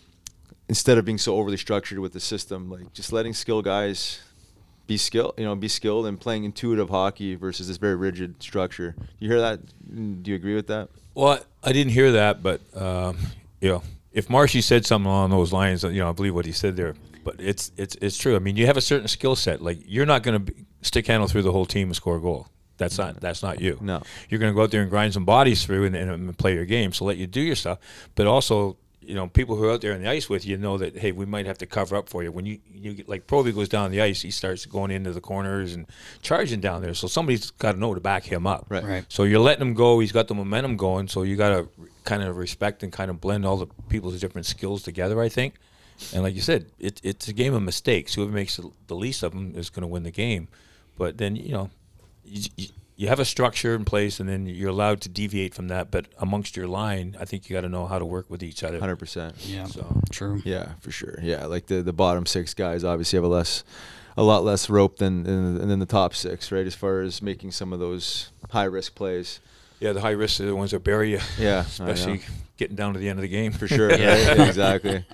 Speaker 3: instead of being so overly structured with the system, like just letting skilled guys be skilled, you know, be skilled and playing intuitive hockey versus this very rigid structure. You hear that? Do you agree with that?
Speaker 1: Well, I didn't hear that, but um, you know, if Marshy said something along those lines, you know, I believe what he said there. But it's it's it's true. I mean, you have a certain skill set. Like you're not going to stick handle through the whole team and score a goal. That's not that's not you.
Speaker 3: No,
Speaker 1: you're going to go out there and grind some bodies through and, and play your game. So let you do your stuff. But also, you know, people who are out there on the ice with you know that hey, we might have to cover up for you. When you you get, like Proby goes down the ice, he starts going into the corners and charging down there. So somebody's got to know to back him up.
Speaker 3: Right.
Speaker 4: Right.
Speaker 1: So you're letting him go. He's got the momentum going. So you got to kind of respect and kind of blend all the people's different skills together, I think. And like you said, it, it's a game of mistakes. Whoever makes the, the least of them is going to win the game. But then, you know, you, you, you have a structure in place, and then you're allowed to deviate from that. But amongst your line, I think you got to know how to work with each other.
Speaker 3: one hundred percent.
Speaker 4: Yeah.
Speaker 1: So
Speaker 4: True.
Speaker 3: Yeah, for sure. Yeah, like the, the bottom six guys obviously have a less, a lot less rope than than, than the top six, right? As far as making some of those high risk plays.
Speaker 1: yeah, the high risk are the ones that bury you.
Speaker 3: Yeah,
Speaker 1: especially getting down to the end of the game.
Speaker 3: for sure.
Speaker 4: Yeah.
Speaker 3: Right? Yeah, exactly.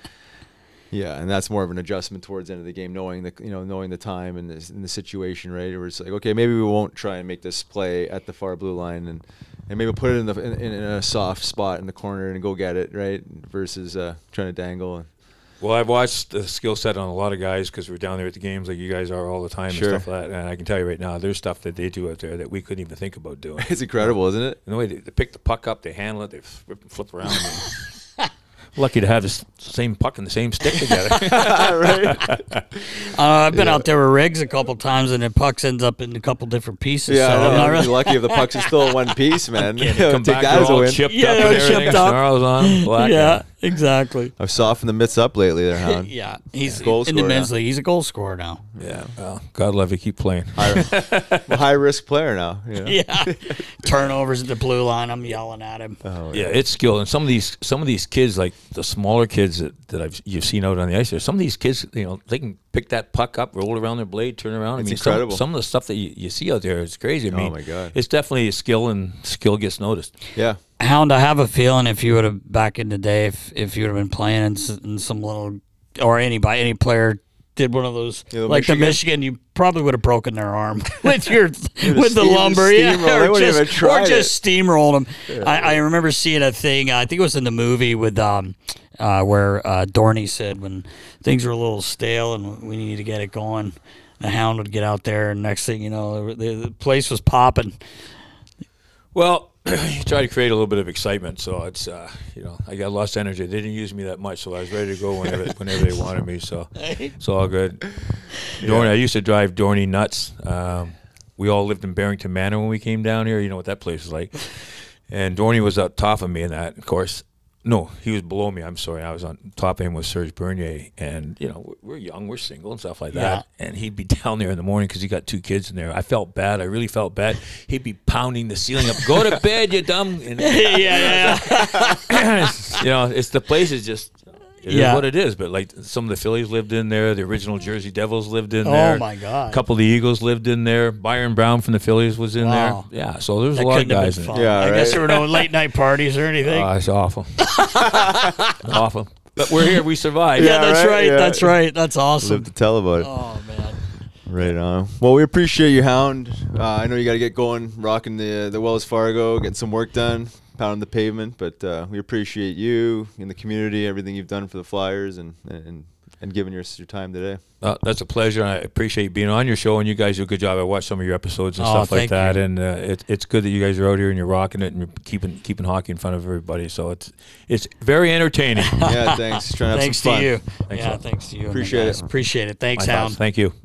Speaker 3: Yeah, and that's more of an adjustment towards the end of the game, knowing the you know knowing the time and the, and the situation, right? Where it's like, okay, maybe we won't try and make this play at the far blue line, and, and maybe we'll put it in the in, in a soft spot in the corner and go get it, right? Versus uh, trying to dangle.
Speaker 1: Well, I've watched the skill set on a lot of guys because we're down there at the games like you guys are all the time
Speaker 3: Sure.
Speaker 1: and stuff like that. And I can tell you right now, there's stuff that they do out there that we couldn't even think about doing.
Speaker 3: It's incredible, isn't it?
Speaker 1: The way they, they pick the puck up, they handle it, they flip, flip around. And lucky to have the s- same puck and the same stick together.
Speaker 3: Right.
Speaker 4: Uh, I've been out there with Riggs a couple times, and the pucks ends up in a couple different pieces.
Speaker 3: Yeah,
Speaker 4: so
Speaker 3: I know.
Speaker 4: I'm not
Speaker 3: You're
Speaker 4: really-
Speaker 3: lucky if the puck's is still in one piece, man. You know,
Speaker 1: Come
Speaker 3: take
Speaker 1: back,
Speaker 3: that
Speaker 1: they're
Speaker 3: as a
Speaker 1: all
Speaker 3: win.
Speaker 1: chipped
Speaker 4: Yeah,
Speaker 1: up
Speaker 4: they're
Speaker 1: and everything,
Speaker 4: chipped up.
Speaker 1: snarls on them, black.
Speaker 4: Yeah, exactly.
Speaker 3: I've softened the mitts up lately, there, Hound.
Speaker 4: Yeah, he's
Speaker 3: Goal
Speaker 4: in the
Speaker 3: scorer
Speaker 4: men's
Speaker 3: now.
Speaker 4: league. He's a goal scorer now.
Speaker 1: Yeah, well, God love you, keep playing.
Speaker 3: High, high risk player now. You know?
Speaker 4: Yeah, turnovers at the blue line. I'm yelling at him.
Speaker 3: Oh,
Speaker 1: Yeah, it's skill, and some of these some of these kids, like the smaller kids that, that I've you've seen out on the ice there, some of these kids, you know, they can pick that puck up, roll it around their blade, turn around.
Speaker 3: It's
Speaker 1: I mean, some-
Speaker 3: incredible.
Speaker 1: Some, of the stuff that you, you see out there is crazy. I
Speaker 3: Oh,
Speaker 1: mean,
Speaker 3: my God.
Speaker 1: it's definitely a skill, and skill gets noticed.
Speaker 3: Yeah.
Speaker 4: Hound, I have a feeling if you would have back in the day, if if you would have been playing in, s- in some little or anybody any player did one of those
Speaker 3: Yeah, the
Speaker 4: like
Speaker 3: Michigan?
Speaker 4: the Michigan, you probably would have broken their arm with your with the
Speaker 3: steam-
Speaker 4: lumber, yeah,
Speaker 3: steamroll. They
Speaker 4: or
Speaker 3: wouldn't
Speaker 4: just,
Speaker 3: even tried
Speaker 4: or just
Speaker 3: it.
Speaker 4: steamrolled them. I, I remember seeing a thing. I think it was in the movie with um uh, where uh, Dorney said when things were a little stale and we needed to get it going, the Hound would get out there, and next thing you know, the, the place was popping.
Speaker 1: Well, you try to create a little bit of excitement, so it's uh, you know I got lost energy. They didn't use me that much, so I was ready to go whenever whenever they wanted me. So it's all good. Dorney, I used to drive Dorney nuts. Um, we all lived in Barrington Manor when we came down here. You know what that place is like. And Dorney was up top of me in that, of course. No, he was below me. I'm sorry. I was on top of him with Serge Bernier. And, you know, we're young, we're single and stuff like that. And he'd be down there in the morning because he got two kids in there. I felt bad. I really felt bad. He'd be pounding the ceiling up. Go to bed, you dumb. And,
Speaker 4: yeah, yeah.
Speaker 1: you know, it's the place is just, it
Speaker 4: Yeah.
Speaker 1: is what it is. But, like, some of the Phillies lived in there. The original Jersey Devils lived in
Speaker 4: Oh,
Speaker 1: there.
Speaker 4: my God.
Speaker 1: A couple of the Eagles lived in there. Byron Brown from the Phillies was in
Speaker 4: Wow.
Speaker 1: there. Yeah, so there's
Speaker 4: That
Speaker 1: a lot of
Speaker 4: couldn't have
Speaker 1: guys
Speaker 4: been
Speaker 1: in
Speaker 4: fun.
Speaker 1: there.
Speaker 3: Yeah,
Speaker 4: I guess
Speaker 3: right.
Speaker 4: there were no late night parties or anything.
Speaker 1: Oh, it's awful. Awful. But we're here. We survived.
Speaker 4: yeah, that's
Speaker 3: right,
Speaker 4: right.
Speaker 3: yeah.
Speaker 4: That's right. That's awesome.
Speaker 3: Live to tell about it.
Speaker 4: Oh man.
Speaker 3: Right on. Well, we appreciate you, Hound. Uh, I know you got to get going, rocking the the Wells Fargo, getting some work done, pounding the pavement, but uh, we appreciate you in the community, everything you've done for the Flyers, and and, and giving us your time today.
Speaker 1: Uh, that's a pleasure. I appreciate being on your show, and you guys do a good job. I watched some of your episodes and
Speaker 4: Oh,
Speaker 1: stuff like
Speaker 4: thank
Speaker 1: that,
Speaker 4: you.
Speaker 1: and uh, it, it's good that you guys are out here and you're rocking it and you're keeping keeping hockey in front of everybody. So it's it's very entertaining.
Speaker 3: Yeah, thanks. Trying to have
Speaker 4: Thanks
Speaker 3: some
Speaker 4: to
Speaker 3: fun.
Speaker 4: you.
Speaker 1: Thanks,
Speaker 4: yeah,
Speaker 1: man.
Speaker 4: thanks to you. and the
Speaker 3: Appreciate
Speaker 4: guys.
Speaker 3: it.
Speaker 4: Appreciate it. Thanks,
Speaker 1: My thoughts.
Speaker 4: Hound.
Speaker 1: Thank you.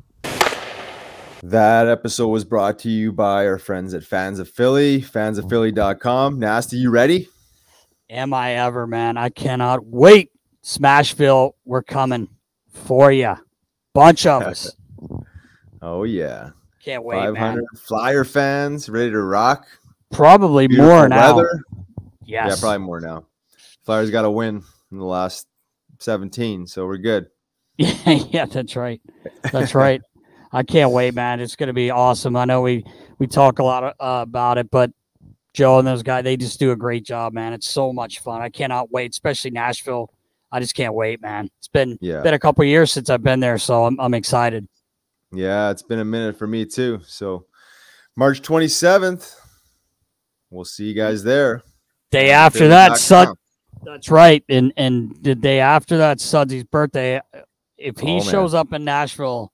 Speaker 3: That episode was brought to you by our friends at Fans of Philly, fans of philly dot com. Nasty, you ready?
Speaker 4: Am I ever, man? I cannot wait. Smashville, we're coming for you. Bunch of us.
Speaker 3: Oh, yeah.
Speaker 4: Can't wait,
Speaker 3: five hundred
Speaker 4: man.
Speaker 3: Flyer fans ready to rock.
Speaker 4: Probably
Speaker 3: Beautiful
Speaker 4: more now.
Speaker 3: weather.
Speaker 4: Yes.
Speaker 3: Yeah, probably more now. Flyers got to win in the last seventeen, so we're good.
Speaker 4: Yeah, yeah, that's right. That's right. I can't wait, man. It's going to be awesome. I know we we talk a lot of, uh, about it, but Joe and those guys, they just do a great job, man. It's so much fun. I cannot wait, especially Nashville. I just can't wait, man. It's been
Speaker 3: Yeah.
Speaker 4: been a couple of years since I've been there, so I'm I'm excited.
Speaker 3: Yeah, it's been a minute for me too. So March twenty-seventh, we'll see you guys there.
Speaker 4: Day after that, Sud. That's right. And and the day after that, Sudsy's birthday. If he
Speaker 3: Oh, man.
Speaker 4: shows up in Nashville,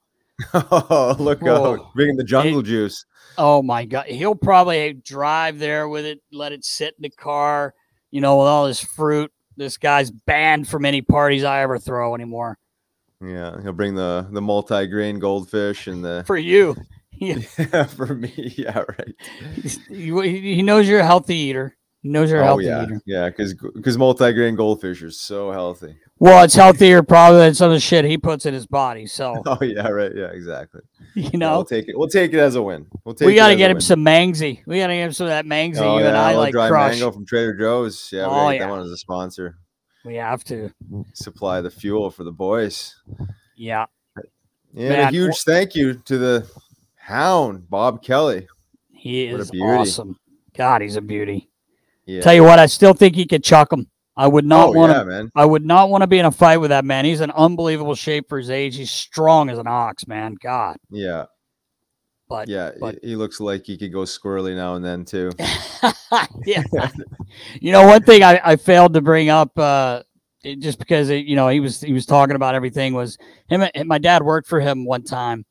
Speaker 3: Oh, look
Speaker 4: Whoa.
Speaker 3: out. Bringing the jungle juice.
Speaker 4: oh my God, he'll probably drive there with it, let it sit in the car, you know, with all his fruit. This guy's banned from any parties I ever throw anymore.
Speaker 3: Yeah, he'll bring the the multi-grain goldfish and the
Speaker 4: For you, he,
Speaker 3: yeah, for me. Yeah, right.
Speaker 4: he he knows you're a healthy eater. He knows you're a
Speaker 3: Oh
Speaker 4: healthy
Speaker 3: yeah,
Speaker 4: eater.
Speaker 3: yeah, because because multi-grain goldfish are so healthy.
Speaker 4: Well, it's healthier probably than some of the shit he puts in his body. So,
Speaker 3: Oh yeah, right. Yeah, exactly.
Speaker 4: you
Speaker 3: Yeah,
Speaker 4: know,
Speaker 3: we'll take it. We'll take it as a win. We'll take.
Speaker 4: we got to
Speaker 3: it as
Speaker 4: get
Speaker 3: a
Speaker 4: him
Speaker 3: win.
Speaker 4: some Mangsy. We got to get him some of that Mangsy
Speaker 3: Oh,
Speaker 4: you
Speaker 3: yeah,
Speaker 4: and I
Speaker 3: a little
Speaker 4: like
Speaker 3: dry
Speaker 4: crush.
Speaker 3: mango from Trader Joe's. Yeah, we
Speaker 4: Oh,
Speaker 3: gotta get
Speaker 4: yeah.
Speaker 3: that one as a sponsor.
Speaker 4: We have to.
Speaker 3: Supply the fuel for the boys.
Speaker 4: Yeah.
Speaker 3: Yeah, and
Speaker 4: Man,
Speaker 3: a huge
Speaker 4: wh-
Speaker 3: thank you to the Hound, Bob Kelly.
Speaker 4: He
Speaker 3: What a
Speaker 4: is
Speaker 3: beauty.
Speaker 4: awesome. God, he's a beauty.
Speaker 3: Yeah.
Speaker 4: Tell you what, I still think he could chuck him. I would not
Speaker 3: oh
Speaker 4: want
Speaker 3: yeah,
Speaker 4: to.
Speaker 3: man.
Speaker 4: I would not want to be in a fight with that man. He's in unbelievable shape for his age. He's strong as an ox, man. God,
Speaker 3: Yeah,
Speaker 4: but
Speaker 3: yeah.
Speaker 4: but-
Speaker 3: he, he looks like he could go squirrely now and then too.
Speaker 4: yeah. You know, one thing I, I failed to bring up, uh, it- just because it, you know he was he was talking about everything was him. And my dad worked for him one time,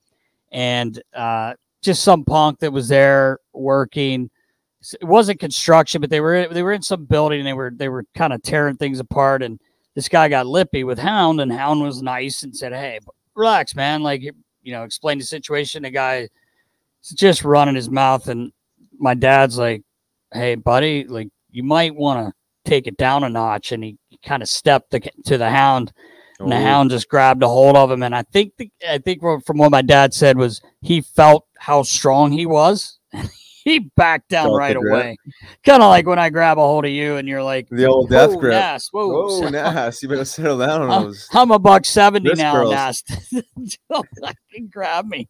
Speaker 4: and uh, just some punk that was there working. It wasn't construction, but they were they were in some building and they were they were kind of tearing things apart. And this guy got lippy with Hound, and Hound was nice and said, "Hey, relax, man. Like, you know, explain the situation." The guy is just running his mouth, and my dad's like, "Hey, buddy, like, you might want to take it down a notch." And he kind of stepped the, to the Hound, and the
Speaker 3: Oh,
Speaker 4: Hound just grabbed a hold of him. And I think the, I think from what my dad said was he felt how strong he was. He backed down
Speaker 3: Felt the
Speaker 4: right
Speaker 3: grip.
Speaker 4: away. Kind of like when I grab a hold of you and you're like,
Speaker 3: the old death
Speaker 4: "Whoa,
Speaker 3: grip.
Speaker 4: Nas, whoa,
Speaker 3: Oh, Nas, you better settle down on
Speaker 4: I'm,
Speaker 3: those.
Speaker 4: I'm a buck seventy
Speaker 3: wrist
Speaker 4: now,
Speaker 3: curls.
Speaker 4: Nas. Don't fucking grab me."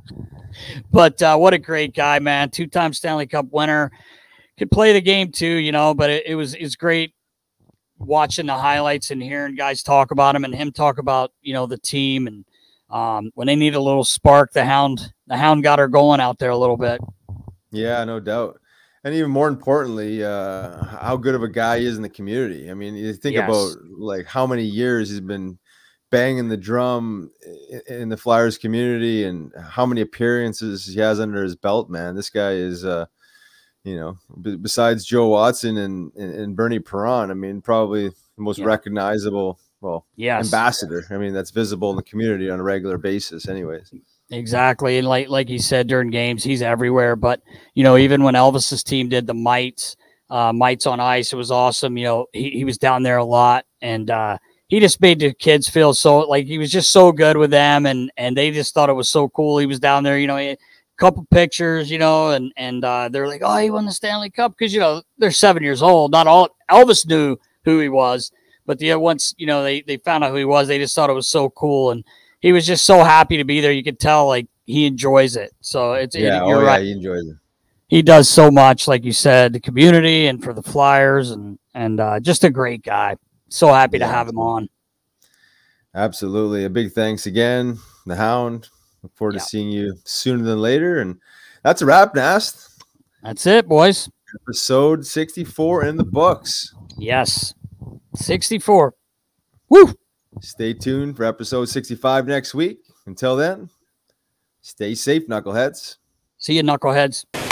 Speaker 4: But uh, what a great guy, man. Two-time Stanley Cup winner. Could play the game too, you know, but it, it was it's great watching the highlights and hearing guys talk about him and him talk about, you know, the team. And um, when they need a little spark, the Hound, the Hound got her going out there a little bit.
Speaker 3: Yeah, no doubt. And even more importantly, uh, how good of a guy he is in the community. I mean, you think
Speaker 4: Yes.
Speaker 3: about like how many years he's been banging the drum i- in the Flyers community and how many appearances he has under his belt, man. This guy is, uh, you know, b- besides Joe Watson and, and, and Bernie Perron, I mean, probably the most
Speaker 4: Yeah.
Speaker 3: recognizable, well,
Speaker 4: Yes.
Speaker 3: ambassador. I mean, that's visible in the community on a regular basis anyways.
Speaker 4: Exactly. And like like he said during games, he's everywhere. But, you know, even when Elvis's team did the mites, uh, mites on ice, it was awesome. You know, he, he was down there a lot. And uh, he just made the kids feel so like he was just so good with them. And and they just thought it was so cool. He was down there, you know, he had a couple pictures, you know, and, and uh, they're like, "Oh, he won the Stanley Cup." Because, you know, they're seven years old. Not all Elvis knew who he was. But the once, you know, they, they found out who he was, they just thought it was so cool. And he was just so happy to be there. You could tell, like, he enjoys it. So it's
Speaker 3: Yeah,
Speaker 4: it, you're
Speaker 3: oh,
Speaker 4: right.
Speaker 3: yeah, he enjoys it.
Speaker 4: He does so much, like you said, the community and for the Flyers, and and uh, just a great guy. So happy to
Speaker 3: Yeah,
Speaker 4: have him on.
Speaker 3: Absolutely. A big thanks again, the Hound. Look forward
Speaker 4: Yeah.
Speaker 3: to seeing you sooner than later. And that's a wrap, Nast.
Speaker 4: That's it, boys.
Speaker 3: Episode sixty-four in the books.
Speaker 4: Yes. sixty-four. Woo!
Speaker 3: Stay tuned for episode sixty-five next week. Until then, stay safe, knuckleheads.
Speaker 4: See you, knuckleheads.